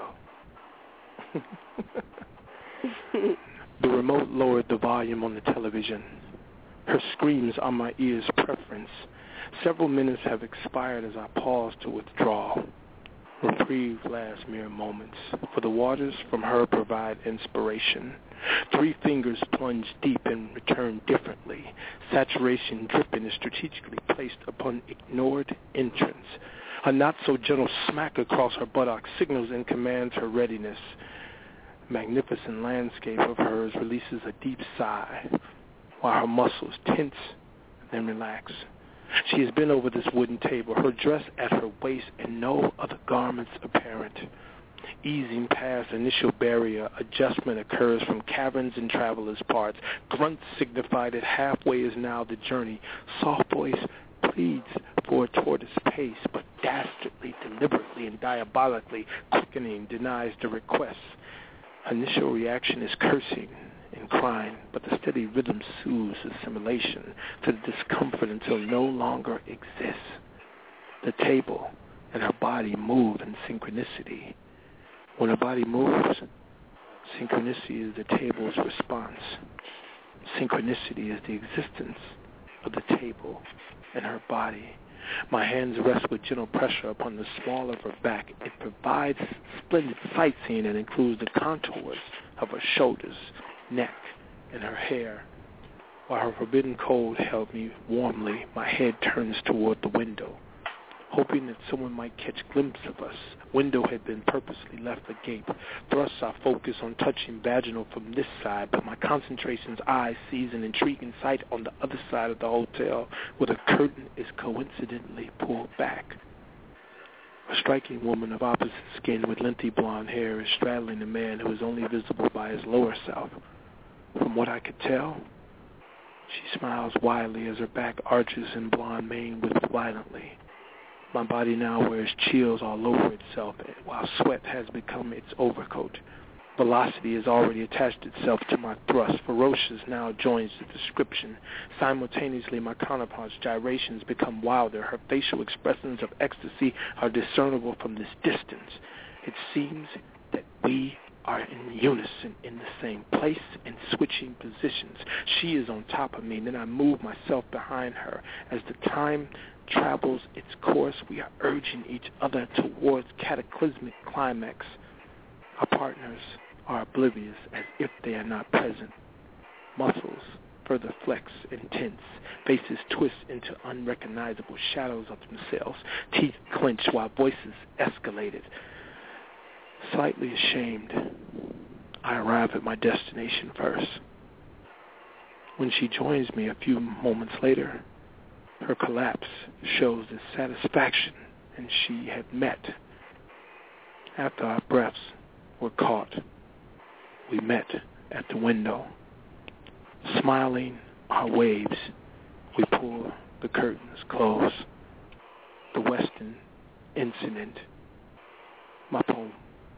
go. The remote lowered the volume on the television. Her screams are my ear's preference. Several minutes have expired as I pause to withdraw. Reprieve lasts mere moments, for the waters from her provide inspiration. Three fingers plunge deep and return differently. Saturation dripping is strategically placed upon ignored entrance. A not-so-gentle smack across her buttocks signals and commands her readiness. Magnificent landscape of hers releases a deep sigh, while her muscles tense and relax. She has been over this wooden table, her dress at her waist and no other garments apparent. Easing past initial barrier, adjustment occurs from caverns and travelers' parts. Grunts signify that halfway is now the journey. Soft voice pleads for a tortoise pace, but dastardly, deliberately, and diabolically quickening denies the request. Initial reaction is cursing and crying, but the steady rhythm soothes assimilation to the discomfort until no longer exists. The table and her body move in synchronicity. When her body moves, synchronicity is the table's response. Synchronicity is the existence of the table and her body. My hands rest with gentle pressure upon the small of her back. It provides splendid sightseeing and includes the contours of her shoulders, neck, and her hair. While her forbidden cold held me warmly, my head turns toward the window, hoping that someone might catch a glimpse of us. Window had been purposely left agape. Thus I focus on touching vaginal from this side, but my concentration's eye sees an intriguing sight on the other side of the hotel, where the curtain is coincidentally pulled back. A striking woman of opposite skin with lengthy blonde hair is straddling a man who is only visible by his lower self. From what I could tell, she smiles widely as her back arches and blonde mane whips violently. My body now wears chills all over itself, while sweat has become its overcoat. Velocity has already attached itself to my thrust. Ferocious now joins the description. Simultaneously, my counterpart's gyrations become wilder. Her facial expressions of ecstasy are discernible from this distance. It seems that we are in unison, in the same place and switching positions. She is on top of me, and then I move myself behind her. As the time travels its course, we are urging each other towards cataclysmic climax. Our partners are oblivious, as if they are not present. Muscles further flex and tense. Faces twist into unrecognizable shadows of themselves. Teeth clench while voices escalated. Slightly ashamed, I arrive at my destination first. When she joins me a few moments later, her collapse shows the satisfaction and she had met. After our breaths were caught, we met at the window. Smiling our waves, we pull the curtains close. The Weston incident. My poem.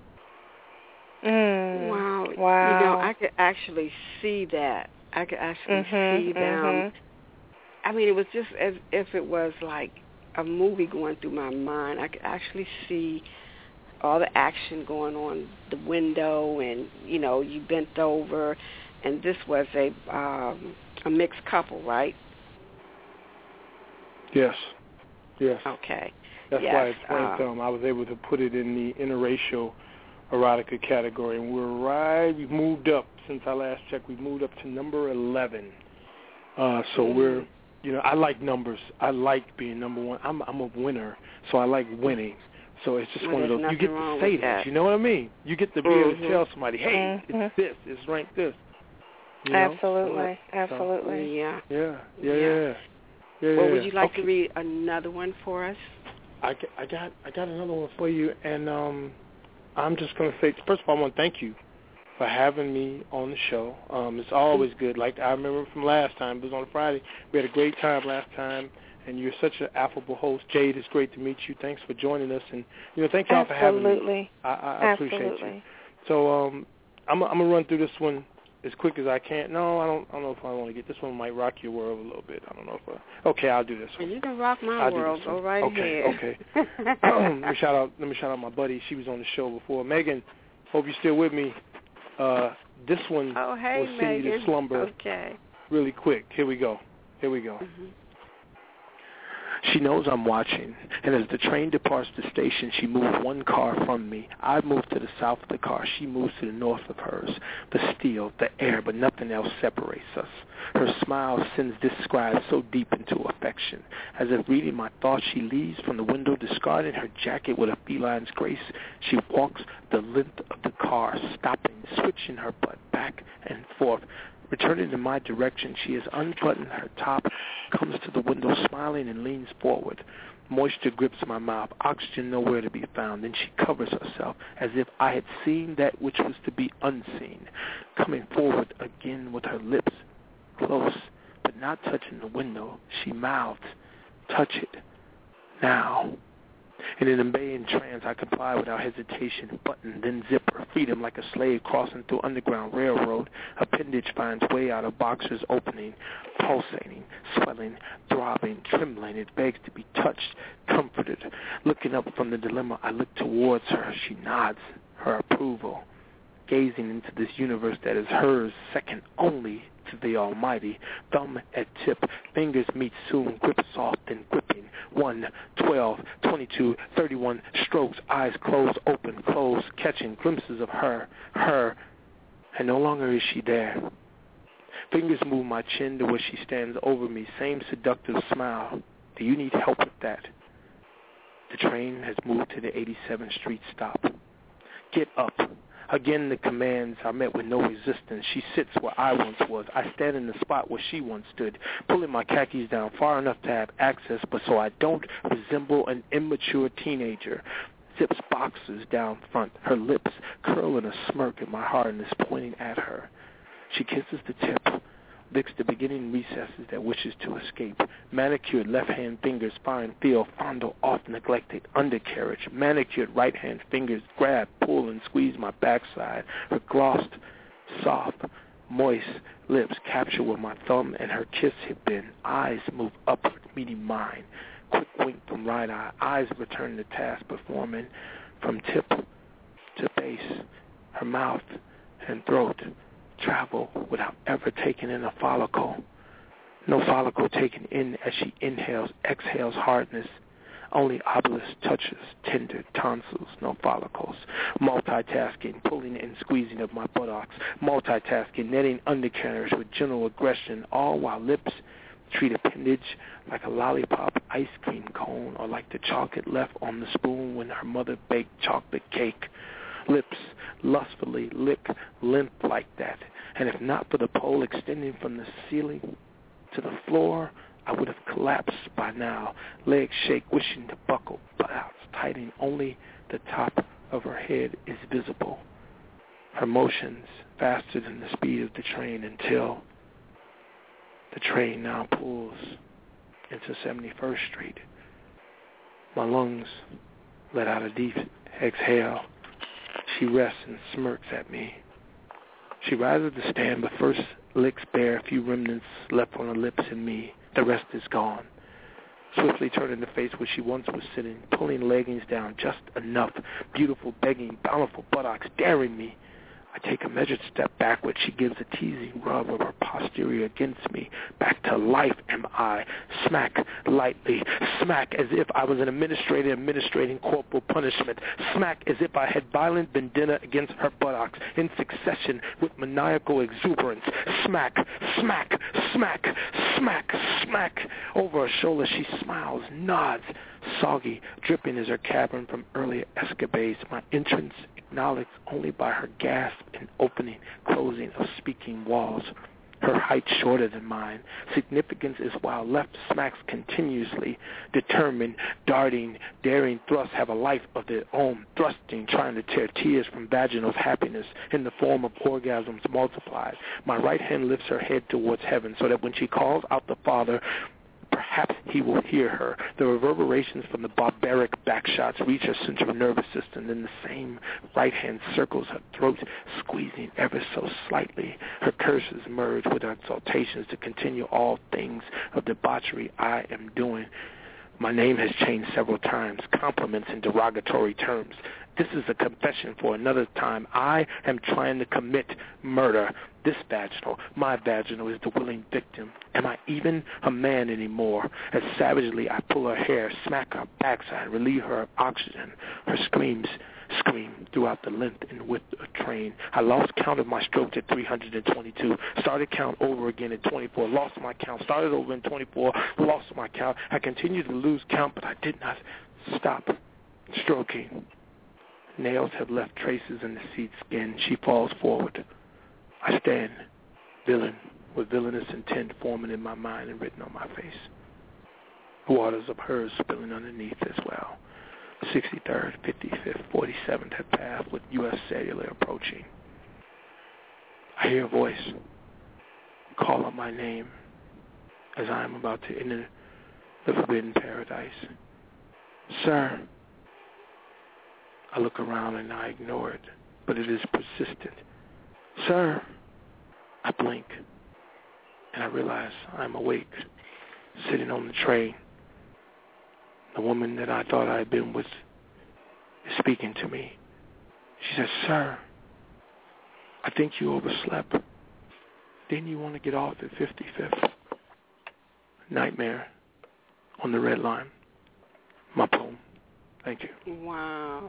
Mm. Wow. Wow. You know, I could actually see that. I could actually mm-hmm, see them. Mm-hmm. I mean, it was just as if it was like a movie going through my mind. I could actually see all the action going on the window, and, you know, you bent over, and this was a um, a mixed couple, right? Yes. Yes. Okay. That's yes. why it's one uh, film. I was able to put it in the interracial erotica category, and we're right. We've moved up since I last checked. We've moved up to number eleven. Uh, so mm-hmm. we're, you know, I like numbers. I like being number one. I'm I'm a winner, so I like winning. So it's just well, one of those. You get to say that. that. You know what I mean? You get to be mm-hmm. able to tell somebody, hey, mm-hmm. it's this. It's ranked this. You know? Absolutely. So, Absolutely. Yeah. Yeah. Yeah. Yeah. Yeah. Yeah, well, yeah, would you like okay. to read another one for us? I, I got I got another one for you, and um, I'm just going to say, first of all, I want to thank you for having me on the show. Um, it's always good. Like I remember from last time, it was on Friday. We had a great time last time, and you're such an affable host. Jade, it's great to meet you. Thanks for joining us, and you know, thank y'all Absolutely. for having me. I, I appreciate Absolutely. you. So um, I'm, I'm gonna run through this one as quick as I can. No, I don't. I don't know if I want to get this one. Might rock your world a little bit. I don't know if. I, okay, I'll do this one. You can rock my I'll world. Go right okay, ahead. Okay. Okay. let me shout out. Let me shout out my buddy. She was on the show before. Megan, hope you're still with me. Uh, this one oh, hey, will send Megan. you to slumber. Okay. Really quick. Here we go. Here we go. Mm-hmm. She knows I'm watching, and as the train departs the station, she moves one car from me. I move to the south of the car. She moves to the north of hers. The steel, the air, but nothing else separates us. Her smile sends this scribe so deep into affection. As if reading my thoughts, she leaves from the window, discarding her jacket with a feline's grace. She walks the length of the car, stopping, switching her butt back and forth. Returning in my direction, she has unbuttoned her top, comes to the window smiling and leans forward. Moisture grips my mouth, oxygen nowhere to be found. Then she covers herself as if I had seen that which was to be unseen. Coming forward again with her lips close, but not touching the window, she mouths, "Touch it, now." In an obeying trance, I comply without hesitation. Button, then zipper, freedom like a slave crossing through underground railroad. Appendage finds way out of boxer's opening, pulsating, swelling, throbbing, trembling. It begs to be touched, comforted. Looking up from the dilemma, I look towards her. She nods her approval, gazing into this universe that is hers, second only to the Almighty. Thumb at tip, fingers meet soon, grip soft and gripping. One, twelve, twenty-two, thirty-one strokes, eyes closed, open, closed, catching glimpses of her, her, and no longer is she there. Fingers move my chin to where she stands over me, same seductive smile. Do you need help with that? The train has moved to the eighty-seventh Street stop. Get up. Again, the commands are met with no resistance. She sits where I once was. I stand in the spot where she once stood, pulling my khakis down far enough to have access, but so I don't resemble an immature teenager. Zips boxes down front. Her lips curl in a smirk, and my hardness pointing at her. She kisses the tip, licks the beginning recesses that wishes to escape. Manicured left-hand fingers find, feel, fondle oft-neglected undercarriage. Manicured right-hand fingers grab, pull, and squeeze my backside. Her glossed, soft, moist lips capture where my thumb and her kiss had been. Eyes move upward, meeting mine. Quick wink from right eye. Eyes return to task, performing from tip to base. Her mouth and throat travel without ever taking in a follicle. No follicle taken in as she inhales, exhales hardness. Only obelisk touches, tender tonsils, no follicles. Multitasking, pulling and squeezing of my buttocks. Multitasking, netting undercarriage with gentle aggression, all while lips treat appendage like a lollipop ice cream cone or like the chocolate left on the spoon when her mother baked chocolate cake. Lips lustfully lick length like that, and if not for the pole extending from the ceiling to the floor, I would have collapsed by now. Legs shake, wishing to buckle, buttocks tightening. Only the top of her head is visible. Her motions faster than the speed of the train until the train now pulls into seventy-first Street. My lungs let out a deep exhale. She rests and smirks at me. She rises to stand, but first licks bare a few remnants left on her lips and me. The rest is gone. Swiftly turning to face where she once was sitting, pulling leggings down just enough, beautiful, begging, bountiful buttocks daring me. I take a measured step backward. She gives a teasing rub of her posterior against me. Back to life am I. Smack lightly. Smack as if I was an administrator administrating corporal punishment. Smack as if I had violent vendetta against her buttocks in succession with maniacal exuberance. Smack, smack, smack, smack, smack. Over her shoulder she smiles, nods, soggy, dripping as her cavern from earlier escapades. My entrance acknowledged only by her gasp and opening, closing of speaking walls. her height shorter than mine. Significance is while left smacks continuously, determined, darting, daring thrusts have a life of their own, thrusting, trying to tear tears from vaginal happiness in the form of orgasms multiplied. My right hand lifts her head towards heaven so that when she calls out the Father, perhaps he will hear her. The reverberations from the barbaric backshots reach her central nervous system. Then the same right hand circles her throat, squeezing ever so slightly. Her curses merge with her exaltations to continue all things of debauchery I am doing. My name has changed several times, compliments in derogatory terms. This is a confession for another time. I am trying to commit murder. This vaginal, my vaginal, is the willing victim. Am I even a man anymore? As savagely I pull her hair, smack her backside, relieve her of oxygen. Her screams scream throughout the length and width of train. I lost count of my strokes at three hundred twenty-two. Started count over again at twenty-four. Lost my count. Started over in twenty-four. Lost my count. I continued to lose count, but I did not stop stroking. Nails have left traces in the seat skin. She falls forward. I stand, villain, with villainous intent forming in my mind and written on my face. Waters of hers spilling underneath as well. sixty-third, fifty-fifth, forty-seventh have passed with U S Cellular approaching. I hear a voice call out my name as I am about to enter the forbidden paradise. Sir. I look around and I ignore it, but it is persistent. Sir. I blink, and I realize I'm awake, sitting on the train. The woman that I thought I had been with is speaking to me. She says, Sir, I think you overslept. Didn't you want to get off at fifty-fifth? Nightmare on the red line. My poem. Thank you. Wow.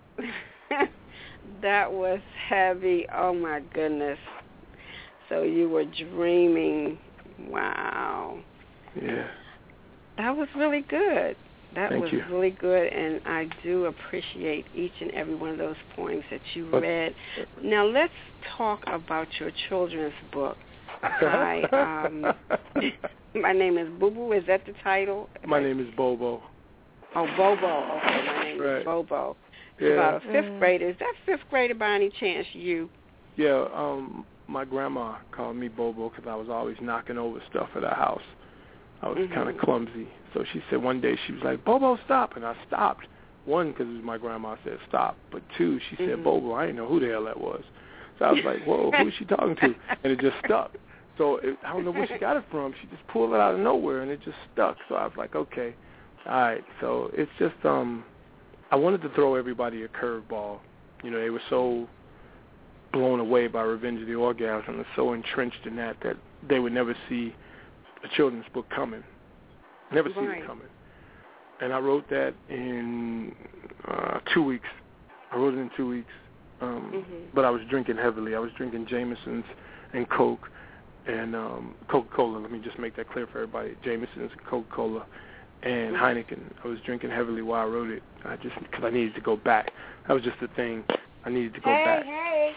That was heavy. Oh, my goodness. So you were dreaming. Wow. Yeah. That was really good. That Thank was you. really good, and I do appreciate each and every one of those poems that you But, read. Now, let's talk about your children's book. Hi. Um, my name is Boo Boo. Is that the title? My name is Bobo. Oh, Bobo. Okay, my name Right. is Bobo. Yeah. About a fifth grader. Is that fifth grader by any chance you? Yeah, um, my grandma called me Bobo because I was always knocking over stuff at her house. I was Mm-hmm. kind of clumsy. So she said one day, she was like, Bobo, stop. And I stopped. One, because my grandma said stop. But two, she said, Mm-hmm. Bobo. I didn't know who the hell that was. So I was like, whoa, who's she talking to? And it just stuck. So it, I don't know where she got it from. She just pulled it out of nowhere, and it just stuck. So I was like, okay, all right. So it's just, um, I wanted to throw everybody a curveball. You know, they were so blown away by Revenge of the Orgasm and so entrenched in that that they would never see a children's book coming. Never see Right. it coming. And I wrote that in uh, two weeks. I wrote it in two weeks. Um, mm-hmm. But I was drinking heavily. I was drinking Jameson's and Coke and um, Coca-Cola. Let me just make that clear for everybody. Jameson's and Coca-Cola and Heineken. I was drinking heavily while I wrote it. I just because I needed to go back. That was just the thing. I needed to go hey, back. Hey,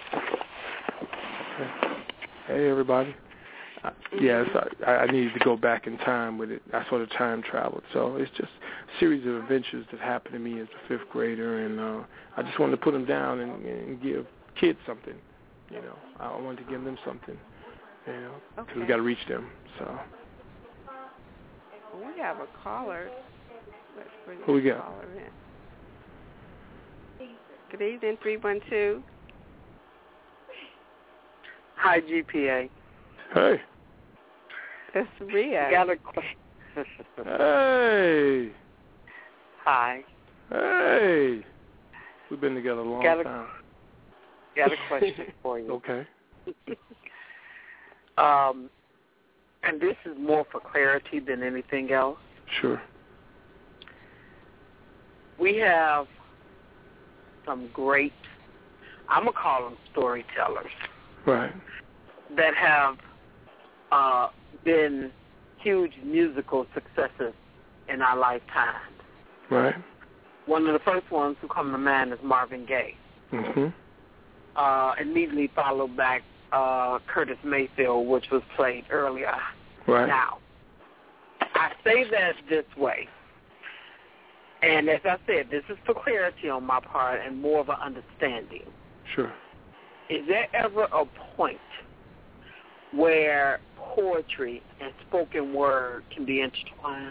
Hey, everybody. Uh, yes, I, I needed to go back in time with it. I sort of time traveled. So it's just a series of adventures that happened to me as a fifth grader, and uh, I just wanted to put them down and, and give kids something. You know, I wanted to give them something, you know, because Okay. we got to reach them. So We have a caller. Let's bring Who we that got? caller in. Good evening, three one two. Hi, G P A. Hey. It's Rhea. Got a question. Hey. Hi. Hey. We've been together a long Got a- time. Got a question for you. Okay. Um, and this is more for clarity than anything else. Sure. We have some great, I'm going to call them storytellers, Right. that have uh, been huge musical successes in our lifetime. Right. One of the first ones who come to mind is Marvin Gaye. Mm-hmm. Uh, immediately followed back uh, Curtis Mayfield, which was played earlier. Right. Now, I say that this way, and as I said, this is for clarity on my part and more of an understanding. Sure. Is there ever a point where poetry and spoken word can be intertwined?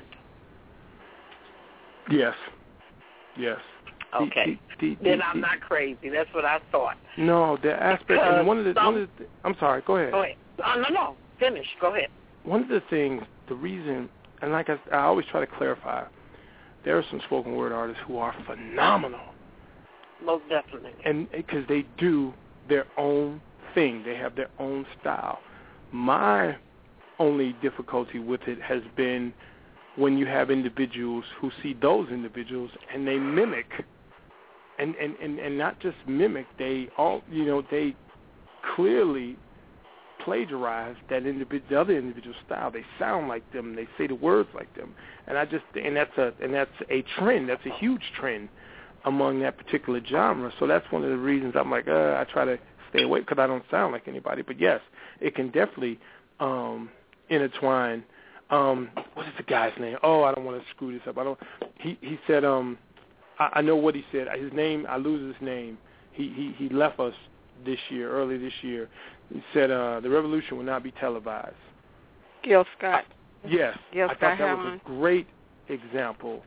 Yes. Yes. Okay. The, the, the, then the, I'm not crazy. That's what I thought. No, the aspect, because and one of the, some, one of the, I'm sorry, go ahead. Go ahead. Oh, no, no, finish. Go ahead. One of the things, the reason, and like I, I always try to clarify, there are some spoken word artists who are phenomenal. Most definitely. And because they do their own thing. They have their own style. My only difficulty with it has been when you have individuals who see those individuals and they mimic, and, and, and, and not just mimic, they all, you know, they clearly plagiarize that individual, the other individual's style. They sound like them. They say the words like them. And I just, and that's a, and that's a trend. That's a huge trend among that particular genre. So that's one of the reasons I'm like, uh, I try to stay away because I don't sound like anybody. But yes, it can definitely um, intertwine. Um, what is the guy's name? Oh, I don't want to screw this up. I don't. He he said, um, I, I know what he said. His name, I lose his name. He he he left us this year, early this year. He said uh, the revolution will not be televised. Gil Scott. Yes, Gil I Scott thought that Heron. was a great example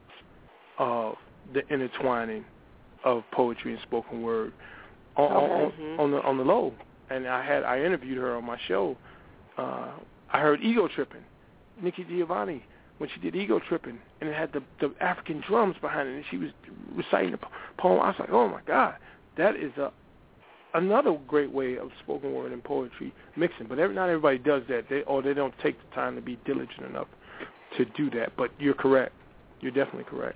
of the intertwining of poetry and spoken word on, on, mm-hmm. on the on the low. And I had I interviewed her on my show. Uh, I heard Ego Tripping, Nikki Giovanni, when she did Ego Tripping, and it had the, the African drums behind it, and she was reciting the poem. I was like, oh my God, that is a another great way of spoken word and poetry mixing. But every, not everybody does that, they, or they don't take the time to be diligent enough to do that. But you're correct. You're definitely correct.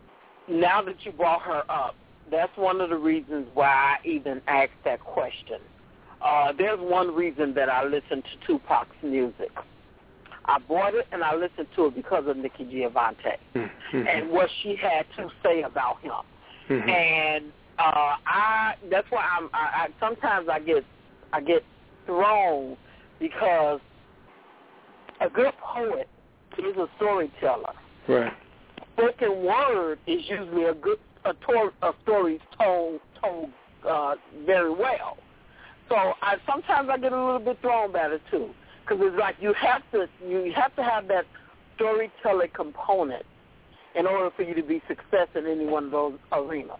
Now that you brought her up, that's one of the reasons why I even asked that question. Uh, there's one reason that I listen to Tupac's music. I bought it and I listened to it because of Nikki Giovanni mm-hmm. and what she had to say about him. Mm-hmm. And uh, I that's why I'm, I, I sometimes I get I get thrown because a good poet is a storyteller. Right. Spoken word is usually a good a, tor- a story told told uh, very well. So I sometimes I get a little bit thrown by it too, because it's like you have to you have to have that storytelling component in order for you to be success in any one of those arenas.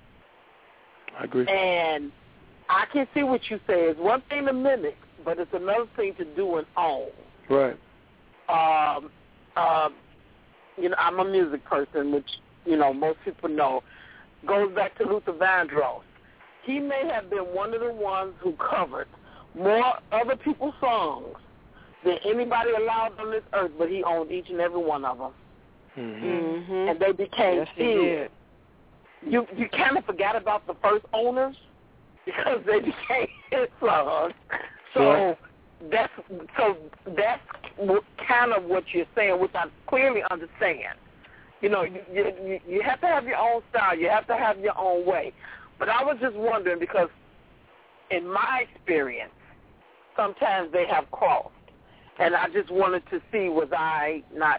I agree. And I can see what you say. It's one thing to mimic, but it's another thing to do and own. Right. Um. Um. You know, I'm a music person, which you know most people know. Goes back to Luther Vandross. He may have been one of the ones who covered more other people's songs than anybody allowed on this earth, but he owned each and every one of them. Mm-hmm. Mm-hmm. And they became yes, he his. did. You you kind of forgot about the first owners because they became his songs. So yeah. that's so that's what, kind of what you're saying, which I clearly understand. You know, you, you you have to have your own style. You have to have your own way. But I was just wondering because, in my experience, sometimes they have crossed, and I just wanted to see was I not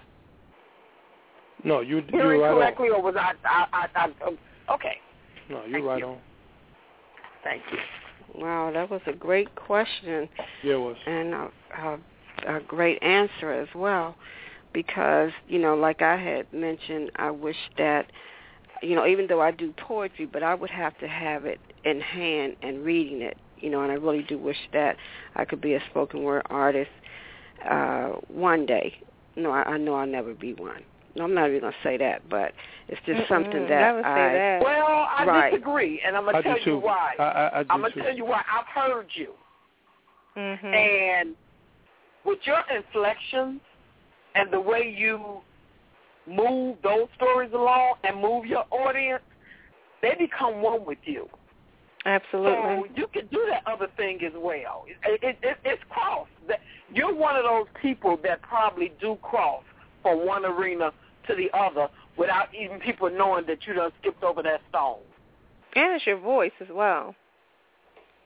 no you hearing you're right correctly, on. or was I, I, I, I okay? No, you're Thank right you. on. Thank you. Wow, that was a great question. Yeah, it was. And a, a, a great answer as well, because, you know, like I had mentioned, I wish that, you know, even though I do poetry, but I would have to have it in hand and reading it, you know, and I really do wish that I could be a spoken word artist uh, one day. No, I, I know I'll never be one. No, I'm not even going to say that, but it's just Mm-mm, something that never I... say that. Well, I right. disagree, and I'm going to tell you why. I, I, I I'm going to tell you why. I've heard you. Mm-hmm. And with your inflections and the way you move those stories along and move your audience, they become one with you. Absolutely. So you can do that other thing as well. It, it, it, it's cross. You're one of those people that probably do cross from one arena to the other without even people knowing that you done skipped over that stone. And it's your voice as well.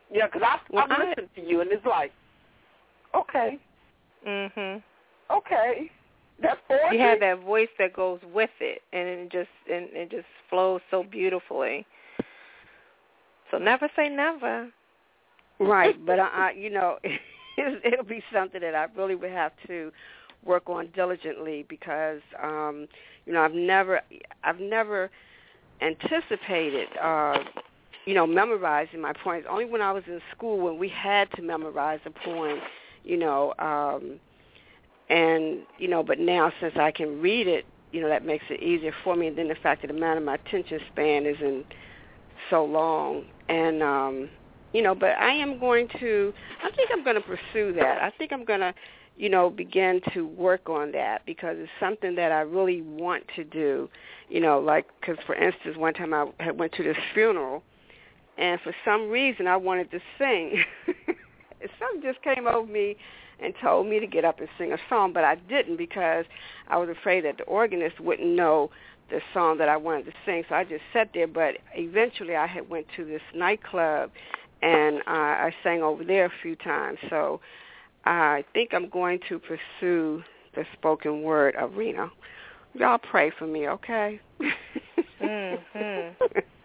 Yeah, because I, well, I listen to you, and it's like, okay. Mhm. Okay. That's poetry. You have that voice that goes with it, and it just and it just flows so beautifully. So never say never. Right, but I, I you know, it'll be something that I really would have to work on diligently because, um, you know, I've never, I've never anticipated, uh, you know, memorizing my poems. Only when I was in school when we had to memorize a poem, you know, um, and you know, but now since I can read it, you know, that makes it easier for me. And then the fact that the amount of my attention span isn't so long, and um, you know, but I am going to, I think I'm going to pursue that. I think I'm going to, you know, begin to work on that because it's something that I really want to do, you know, like, because for instance, one time I had went to this funeral, and for some reason I wanted to sing. Something just came over me and told me to get up and sing a song, but I didn't because I was afraid that the organist wouldn't know the song that I wanted to sing, so I just sat there, but eventually I had went to this nightclub, and uh, I sang over there a few times, so I think I'm going to pursue the spoken word arena. Y'all pray for me, okay? Mm-hmm.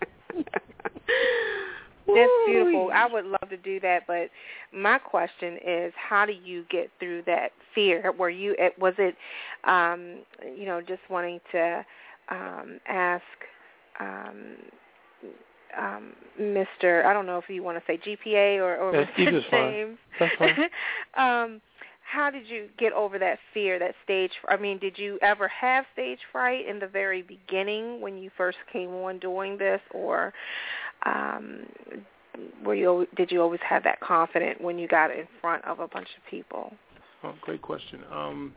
That's beautiful. I would love to do that, but my question is, how do you get through that fear? Were you, was it, um, you know, just wanting to um, ask um, um, Mister, I don't know if you want to say G P A or, or That's Mister James. That's fine. um, how did you get over that fear, that stage? I mean, did you ever have stage fright in the very beginning when you first came on doing this, or um, were you? Did you always have that confidence when you got in front of a bunch of people? Oh, great question. Um,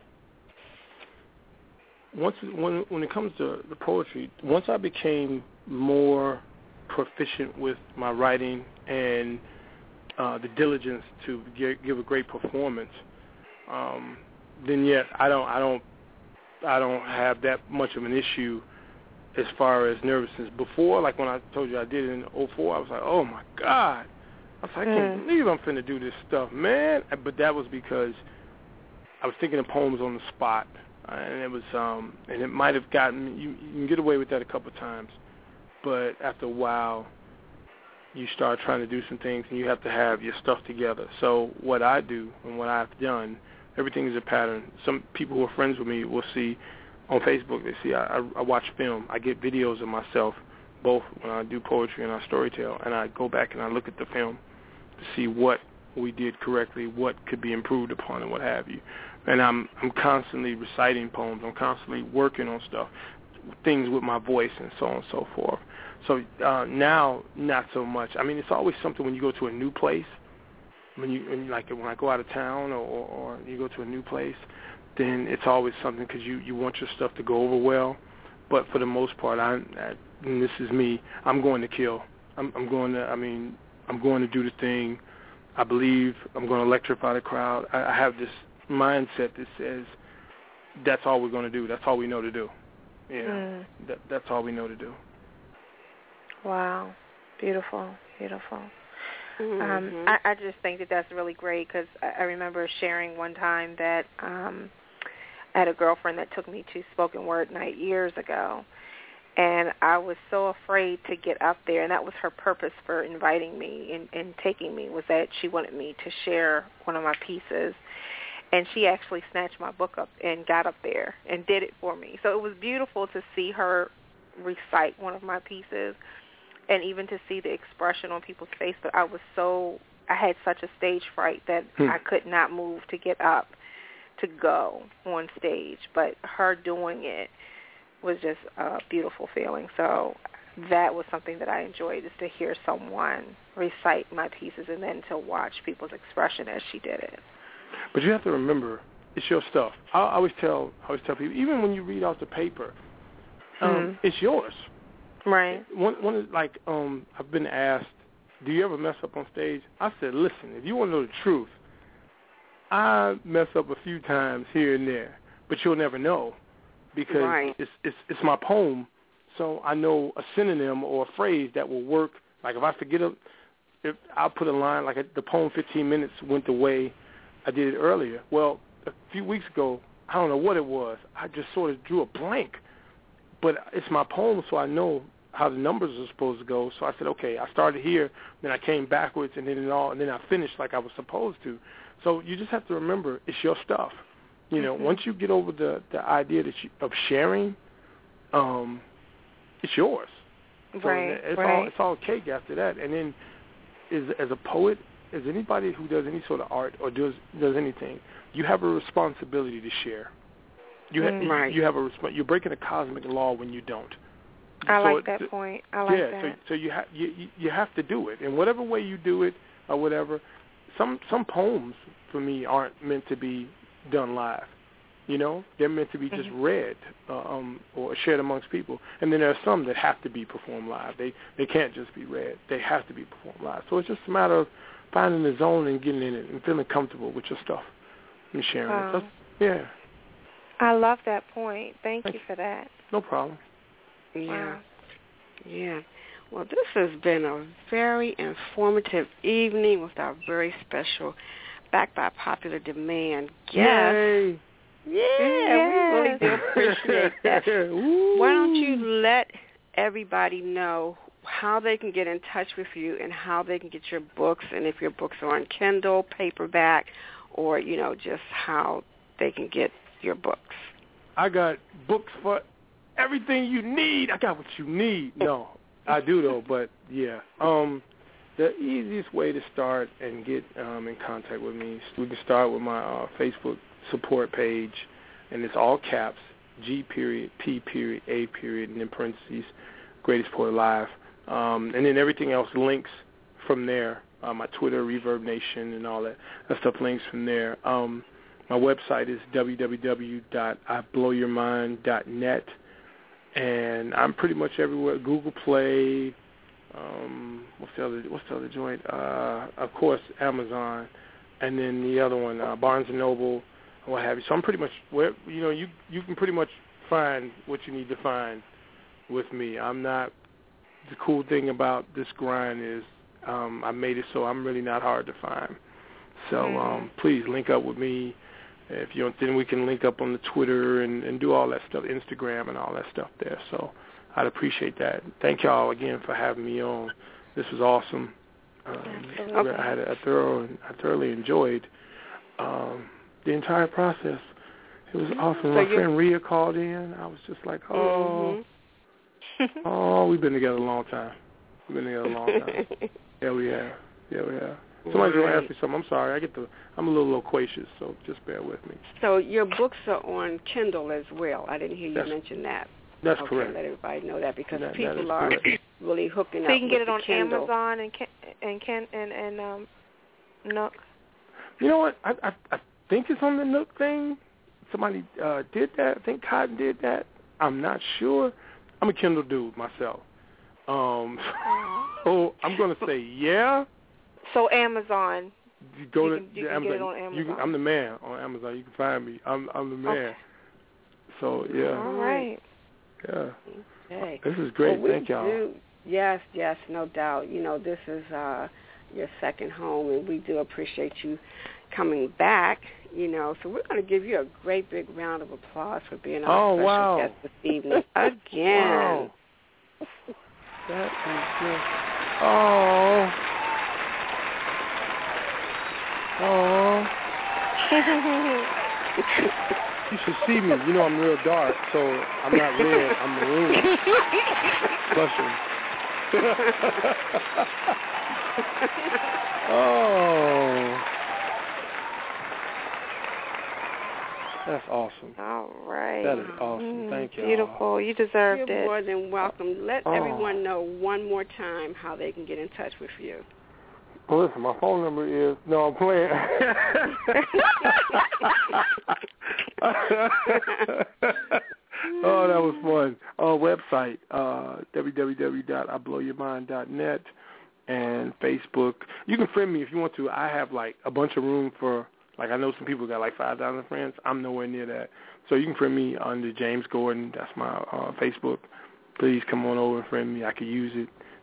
once when when it comes to the poetry, once I became more proficient with my writing and uh, the diligence to give, give a great performance, um, then yet I don't I don't I don't have that much of an issue as far as nervousness. Before, like when I told you I did it in oh four, I was like, oh my God, I was like, I can't mm. believe I'm finna do this stuff, man. But that was because I was thinking of poems on the spot, and it was um, and it might have gotten you. You can get away with that a couple of times, but after a while, you start trying to do some things, and you have to have your stuff together. So what I do and what I've done, everything is a pattern. Some people who are friends with me will see on Facebook, they see I, I watch film. I get videos of myself, both when I do poetry and I storytell, and I go back and I look at the film to see what we did correctly, what could be improved upon, and what have you. And I'm I'm constantly reciting poems. I'm constantly working on stuff, things with my voice and so on and so forth. So uh, now, not so much. I mean, it's always something when you go to a new place, when you, when you like when I go out of town or, or you go to a new place, then it's always something because you, you want your stuff to go over well. But for the most part, I, I and this is me, I'm going to kill. I'm, I'm going to, I mean, I'm going to do the thing. I believe I'm going to electrify the crowd. I, I have this mindset that says that's all we're going to do. That's all we know to do. Yeah, mm. that, that's all we know to do. Wow. Beautiful, beautiful. Mm-hmm. Um, I, I just think that that's really great because I, I remember sharing one time that um, I had a girlfriend that took me to spoken word night years ago, and I was so afraid to get up there, and that was her purpose for inviting me and, and taking me, was that she wanted me to share one of my pieces, and she actually snatched my book up and got up there and did it for me. So it was beautiful to see her recite one of my pieces, and even to see the expression on people's face. But I was so, I had such a stage fright that hmm. I could not move to get up to go on stage. But her doing it was just a beautiful feeling. So that was something that I enjoyed, is to hear someone recite my pieces and then to watch people's expression as she did it. But you have to remember, it's your stuff. I always tell, I always tell people, even when you read out the paper, um, mm. it's yours. Right. One, one is like, um, I've been asked, do you ever mess up on stage? I said, listen, if you want to know the truth, I mess up a few times here and there, but you'll never know because right. it's, it's it's my poem, so I know a synonym or a phrase that will work. Like if I forget a, if I put a line like a, the poem fifteen minutes went the way I did it earlier. Well, a few weeks ago, I don't know what it was. I just sort of drew a blank. But it's my poem, so I know how the numbers are supposed to go. So I said, okay, I started here, then I came backwards, and then it all, and then I finished like I was supposed to. So you just have to remember, it's your stuff. You know, mm-hmm. once you get over the, the idea that you, of sharing, um, it's yours. So right. It's right. all it's all cake after that. And then, is as a poet, as anybody who does any sort of art or does does anything, you have a responsibility to share. You have mm, right. you have a resp- you're breaking a cosmic law when you don't. I so like that it, point. I like yeah, that. so so you have you you have to do it, and whatever way you do it or whatever. Some some poems for me aren't meant to be done live. You know, they're meant to be just mm-hmm. read uh, um, or shared amongst people. And then there are some that have to be performed live. They they can't just be read. They have to be performed live. So it's just a matter of finding the zone and getting in it and feeling comfortable with your stuff and sharing um, it. That's, yeah. I love that point. Thank, Thank you for that. No problem. Yeah. Wow. Yeah. Well, this has been a very informative evening with our very special, backed by popular demand guest. Yay. Yeah, yes. we really do appreciate that. Why don't you let everybody know how they can get in touch with you and how they can get your books, and if your books are on Kindle, paperback, or, you know, just how they can get your books. I got books for everything you need. I got what you need. No, I do, though, but, yeah. Um, the easiest way to start and get um, in contact with me, we can start with my uh, Facebook support page, and it's all caps, G period, P period, A period, and in parentheses, Greatest Poet Alive. Um, and then everything else links from there. Uh, my Twitter, Reverb Nation, and all that, that stuff links from there. Um, my website is w w w dot i blow your mind dot net, and I'm pretty much everywhere. Google Play, um, what's the other what's the other joint? Uh, of course, Amazon, and then the other one, uh, Barnes and Noble, and what have you. So I'm pretty much where you know you you can pretty much find what you need to find with me. I'm not. The cool thing about this grind is um, I made it so I'm really not hard to find. So um, please link up with me. If you don't, then we can link up on the Twitter and, and do all that stuff, Instagram and all that stuff there. So I'd appreciate that. Thank y'all again for having me on. This was awesome. Um, I had a, a thorough, I thoroughly enjoyed um, the entire process. It was awesome. So My friend Rhea called in. I was just like, oh. Mm-hmm. Oh, we've been together a long time. We've been together a long time. Yeah, we have. Yeah, we have. Somebody's right. going to ask me something. I'm sorry. I get the. I'm a little loquacious, so just bear with me. So your books are on Kindle as well. I didn't hear you that's, mention that. That's okay, correct. Let everybody know that because that, people that are correct. really hooking so up. So you can get with it on Kindle. Amazon and and can and and um, Nook. You know what? I I, I think it's on the Nook thing. Somebody uh, did that. I think Cotton did that. I'm not sure. I'm a Kindle dude myself. Um, so I'm going to say yeah. So Amazon. You go you to can, you Amazon. Can get it on Amazon. You can, I'm the man on Amazon. You can find me. I'm I'm the man. Okay. So yeah. All right. Yeah. Okay. This is great. Well, Thank y'all. Do, yes, yes, no doubt. You know, this is uh, your second home, and we do appreciate you coming back. You know, so we're going to give you a great big round of applause for being our oh, special wow. guest this evening again. Wow. That is just oh oh. You should see me. You know I'm real dark, so I'm not red. I'm maroon. Blushing. Oh. That's awesome. All right. That is awesome. Thank you. Beautiful. You deserved You're it. more than welcome. Let oh. everyone know one more time how they can get in touch with you. Well, listen, my phone number is... No, I'm playing. Oh, that was fun. Our website, uh, w w w dot i blow your mind dot net, and Facebook. You can friend me if you want to. I have, like, a bunch of room for... Like, I know some people got like five thousand friends. I'm nowhere near that. So you can friend me under James Gordon. That's my uh, Facebook. Please come on over and friend me. I could use it.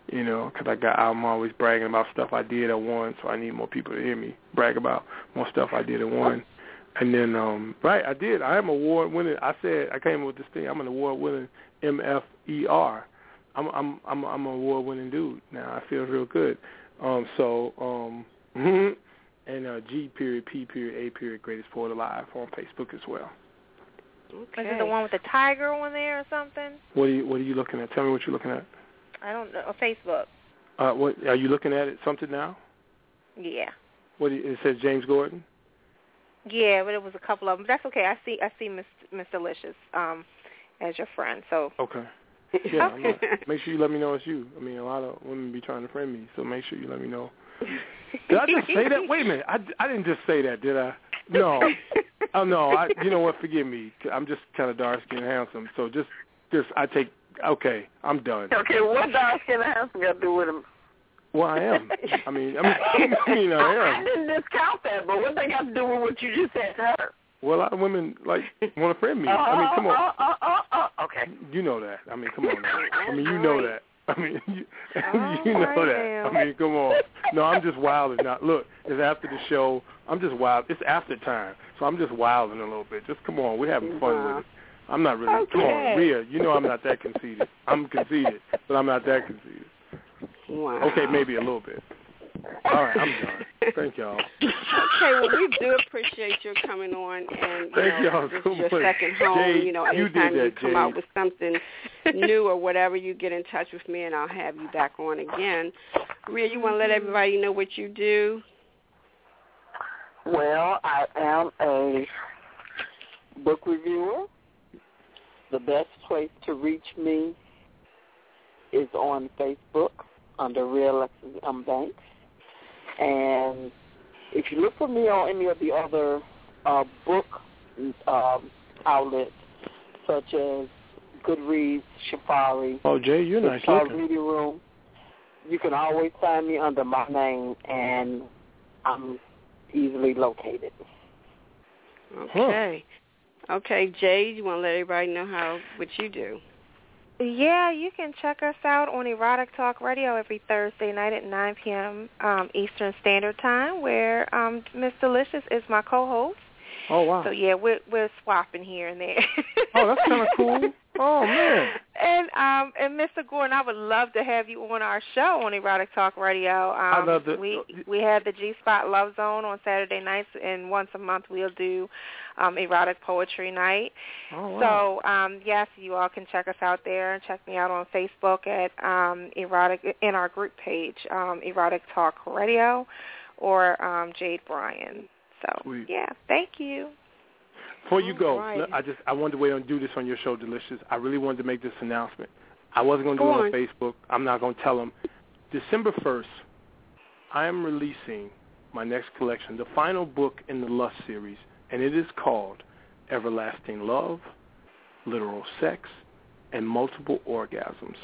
You know, because I got I'm always bragging about stuff I did at one, so I need more people to hear me brag about more stuff I did at one. And then, um, right, I did. I am award winning. I said I came up with this thing. I'm an award winning M F E R. I'm I'm I'm I'm an award winning dude now. I feel real good. Um, so um, and uh, G period P period A period greatest poet alive on Facebook as well. Okay. Is it the one with the tiger on there or something? What are you What are you looking at? Tell me what you're looking at. I don't know. Facebook. Uh, what are you looking at? It something now? Yeah. What do you, it says James Gordon. Yeah, but it was a couple of them. That's okay. I see. I see Miss Miss Delicious um, as your friend. So. Okay. Yeah. I'm not, make sure you let me know it's you. I mean, a lot of women be trying to friend me, so make sure you let me know. Did I just say that? Wait a minute. I, I didn't just say that, did I? No. Oh no. I, you know what? Forgive me. I'm just kind of dark skinned and handsome. So just just I take. Okay, I'm done. Okay, what dark skinned and handsome got to do with him? Well, I am. I mean, I mean, I, mean, I am. I didn't discount that, but what they got to do with what you just said to her? Well, a lot of women like want to friend me. Uh, I mean, come on. Uh, uh, uh, uh, okay. You know that. I mean, come on now. I mean, you know that. I mean, you, oh, you know I that. I mean, come on. No, I'm just wilding now. Look, it's after the show. I'm just wild. It's after time, so I'm just wilding a little bit. Just come on. We're having fun wow. with it. I'm not really. Okay. Come on, Rhea. You know I'm not that conceited. I'm conceited, but I'm not that conceited. Wow. Okay, maybe a little bit. All right, I'm done. Thank y'all. Okay, well, we do appreciate your coming on, and you Thank know, y'all this so is your much. second home. Jade, you know, you anytime did that, you come Jade. out with something new or whatever, you get in touch with me, and I'll have you back on again. Rhea, you want to let everybody know what you do? Well, I am a book reviewer. The best place to reach me is on Facebook under Rhea Alexis M. Banks. And if you look for me on any of the other uh, book um, outlets, such as Goodreads, Shafari, oh, Jay, you're nice looking. Reading Room, you can always find me under my name, and I'm easily located. Okay. Huh. Okay, Jade, you want to let everybody know how what you do? Yeah, you can check us out on Erotic Talk Radio every Thursday night at nine p.m. Um, Eastern Standard Time, where um, Miss Delicious is my co-host. Oh, wow. So, yeah, we're, we're swapping here and there. Oh, that's kind of cool. Oh, man. And um, and Mister Gordon, I would love to have you on our show on Erotic Talk Radio. Um, I love it. We we have the G Spot Love Zone on Saturday nights, and once a month we'll do um, Erotic Poetry Night. Oh, wow. So um, yes, you all can check us out there and check me out on Facebook at um, Erotic in our group page, um, Erotic Talk Radio, or um, Jade Bryan. So Sweet. Yeah, thank you. Before you go, right. look, I just I wanted to wait on do this on your show, Delicious. I really wanted to make this announcement. I wasn't going to do Go it on on. Facebook. I'm not going to tell them. December first, I am releasing my next collection, the final book in the Lust series, and it is called Everlasting Love, Literal Sex, and Multiple Orgasms.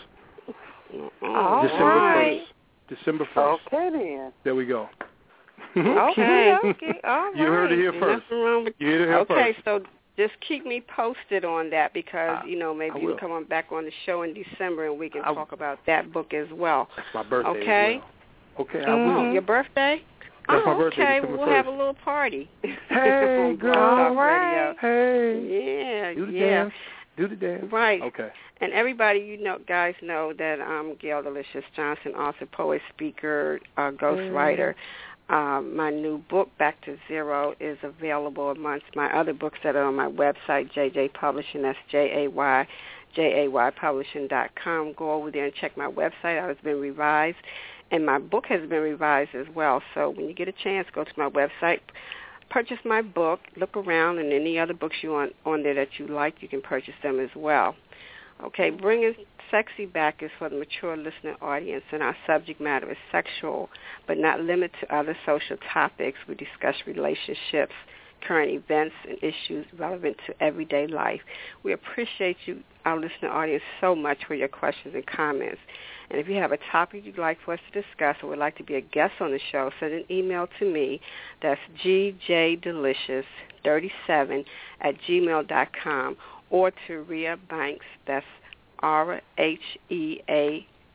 All December right. first. December first. Okay, then. There we go. Okay, okay, all You heard it right. here first. Nothing wrong with You heard it here Okay, first. so just keep me posted on that because, I- you know, maybe I you will. can come on back on the show in December and we can I- talk about that book as well. That's my birthday Okay. as well. Okay, I Mhm. will. Your birthday? That's oh, my birthday, okay. December We'll first. have a little party. Hey, on girl. Blog Talk All right. Hey. Radio. Yeah, Do the yeah. dance. Do the dance. Right. Okay. And everybody, you know, guys know that I'm Gail Delicious Johnson, author, poet, speaker, uh, ghostwriter. Um, my new book, Back to Zero, is available amongst my other books that are on my website, J J Publishing. That's J A Y, J A Y Publishing dot com. Go over there and check my website out. It's been revised. And my book has been revised as well. So when you get a chance, go to my website, purchase my book, look around, and any other books you want on there that you like, you can purchase them as well. Okay, Bringing Sexy Back is for the mature listening audience, and our subject matter is sexual, but not limited to other social topics. We discuss relationships, current events, and issues relevant to everyday life. We appreciate you, our listening audience, so much for your questions and comments. And if you have a topic you'd like for us to discuss or would like to be a guest on the show, send an email to me. That's g j delicious thirty-seven at gmail dot com, or to Rhea Banks, that's R H E A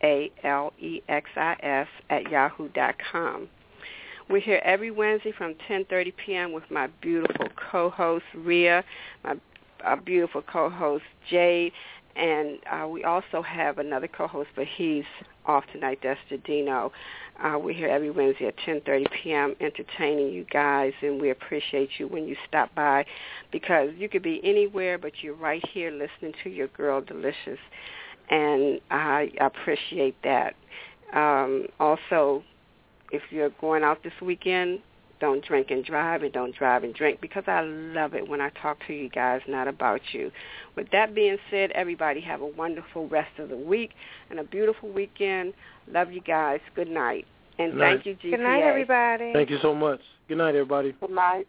A L E X I S, at yahoo dot com. We're here every Wednesday from ten thirty p.m. with my beautiful co-host, Rhea, my our beautiful co-host, Jade, and uh, we also have another co-host, but he's off tonight. That's Jadino. Uh, we're here every Wednesday at ten thirty p.m. entertaining you guys, and we appreciate you when you stop by, because you could be anywhere, but you're right here listening to your girl, Delicious, and I appreciate that. Um, also, if you're going out this weekend, don't drink and drive, and don't drive and drink, because I love it when I talk to you guys, not about you. With that being said, everybody have a wonderful rest of the week and a beautiful weekend. Love you guys. Good night. And Good thank night. you, G P A. Good night, everybody. Thank you so much. Good night, everybody. Good night.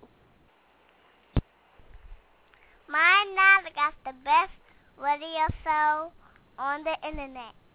My Nana got the best radio show on the internet.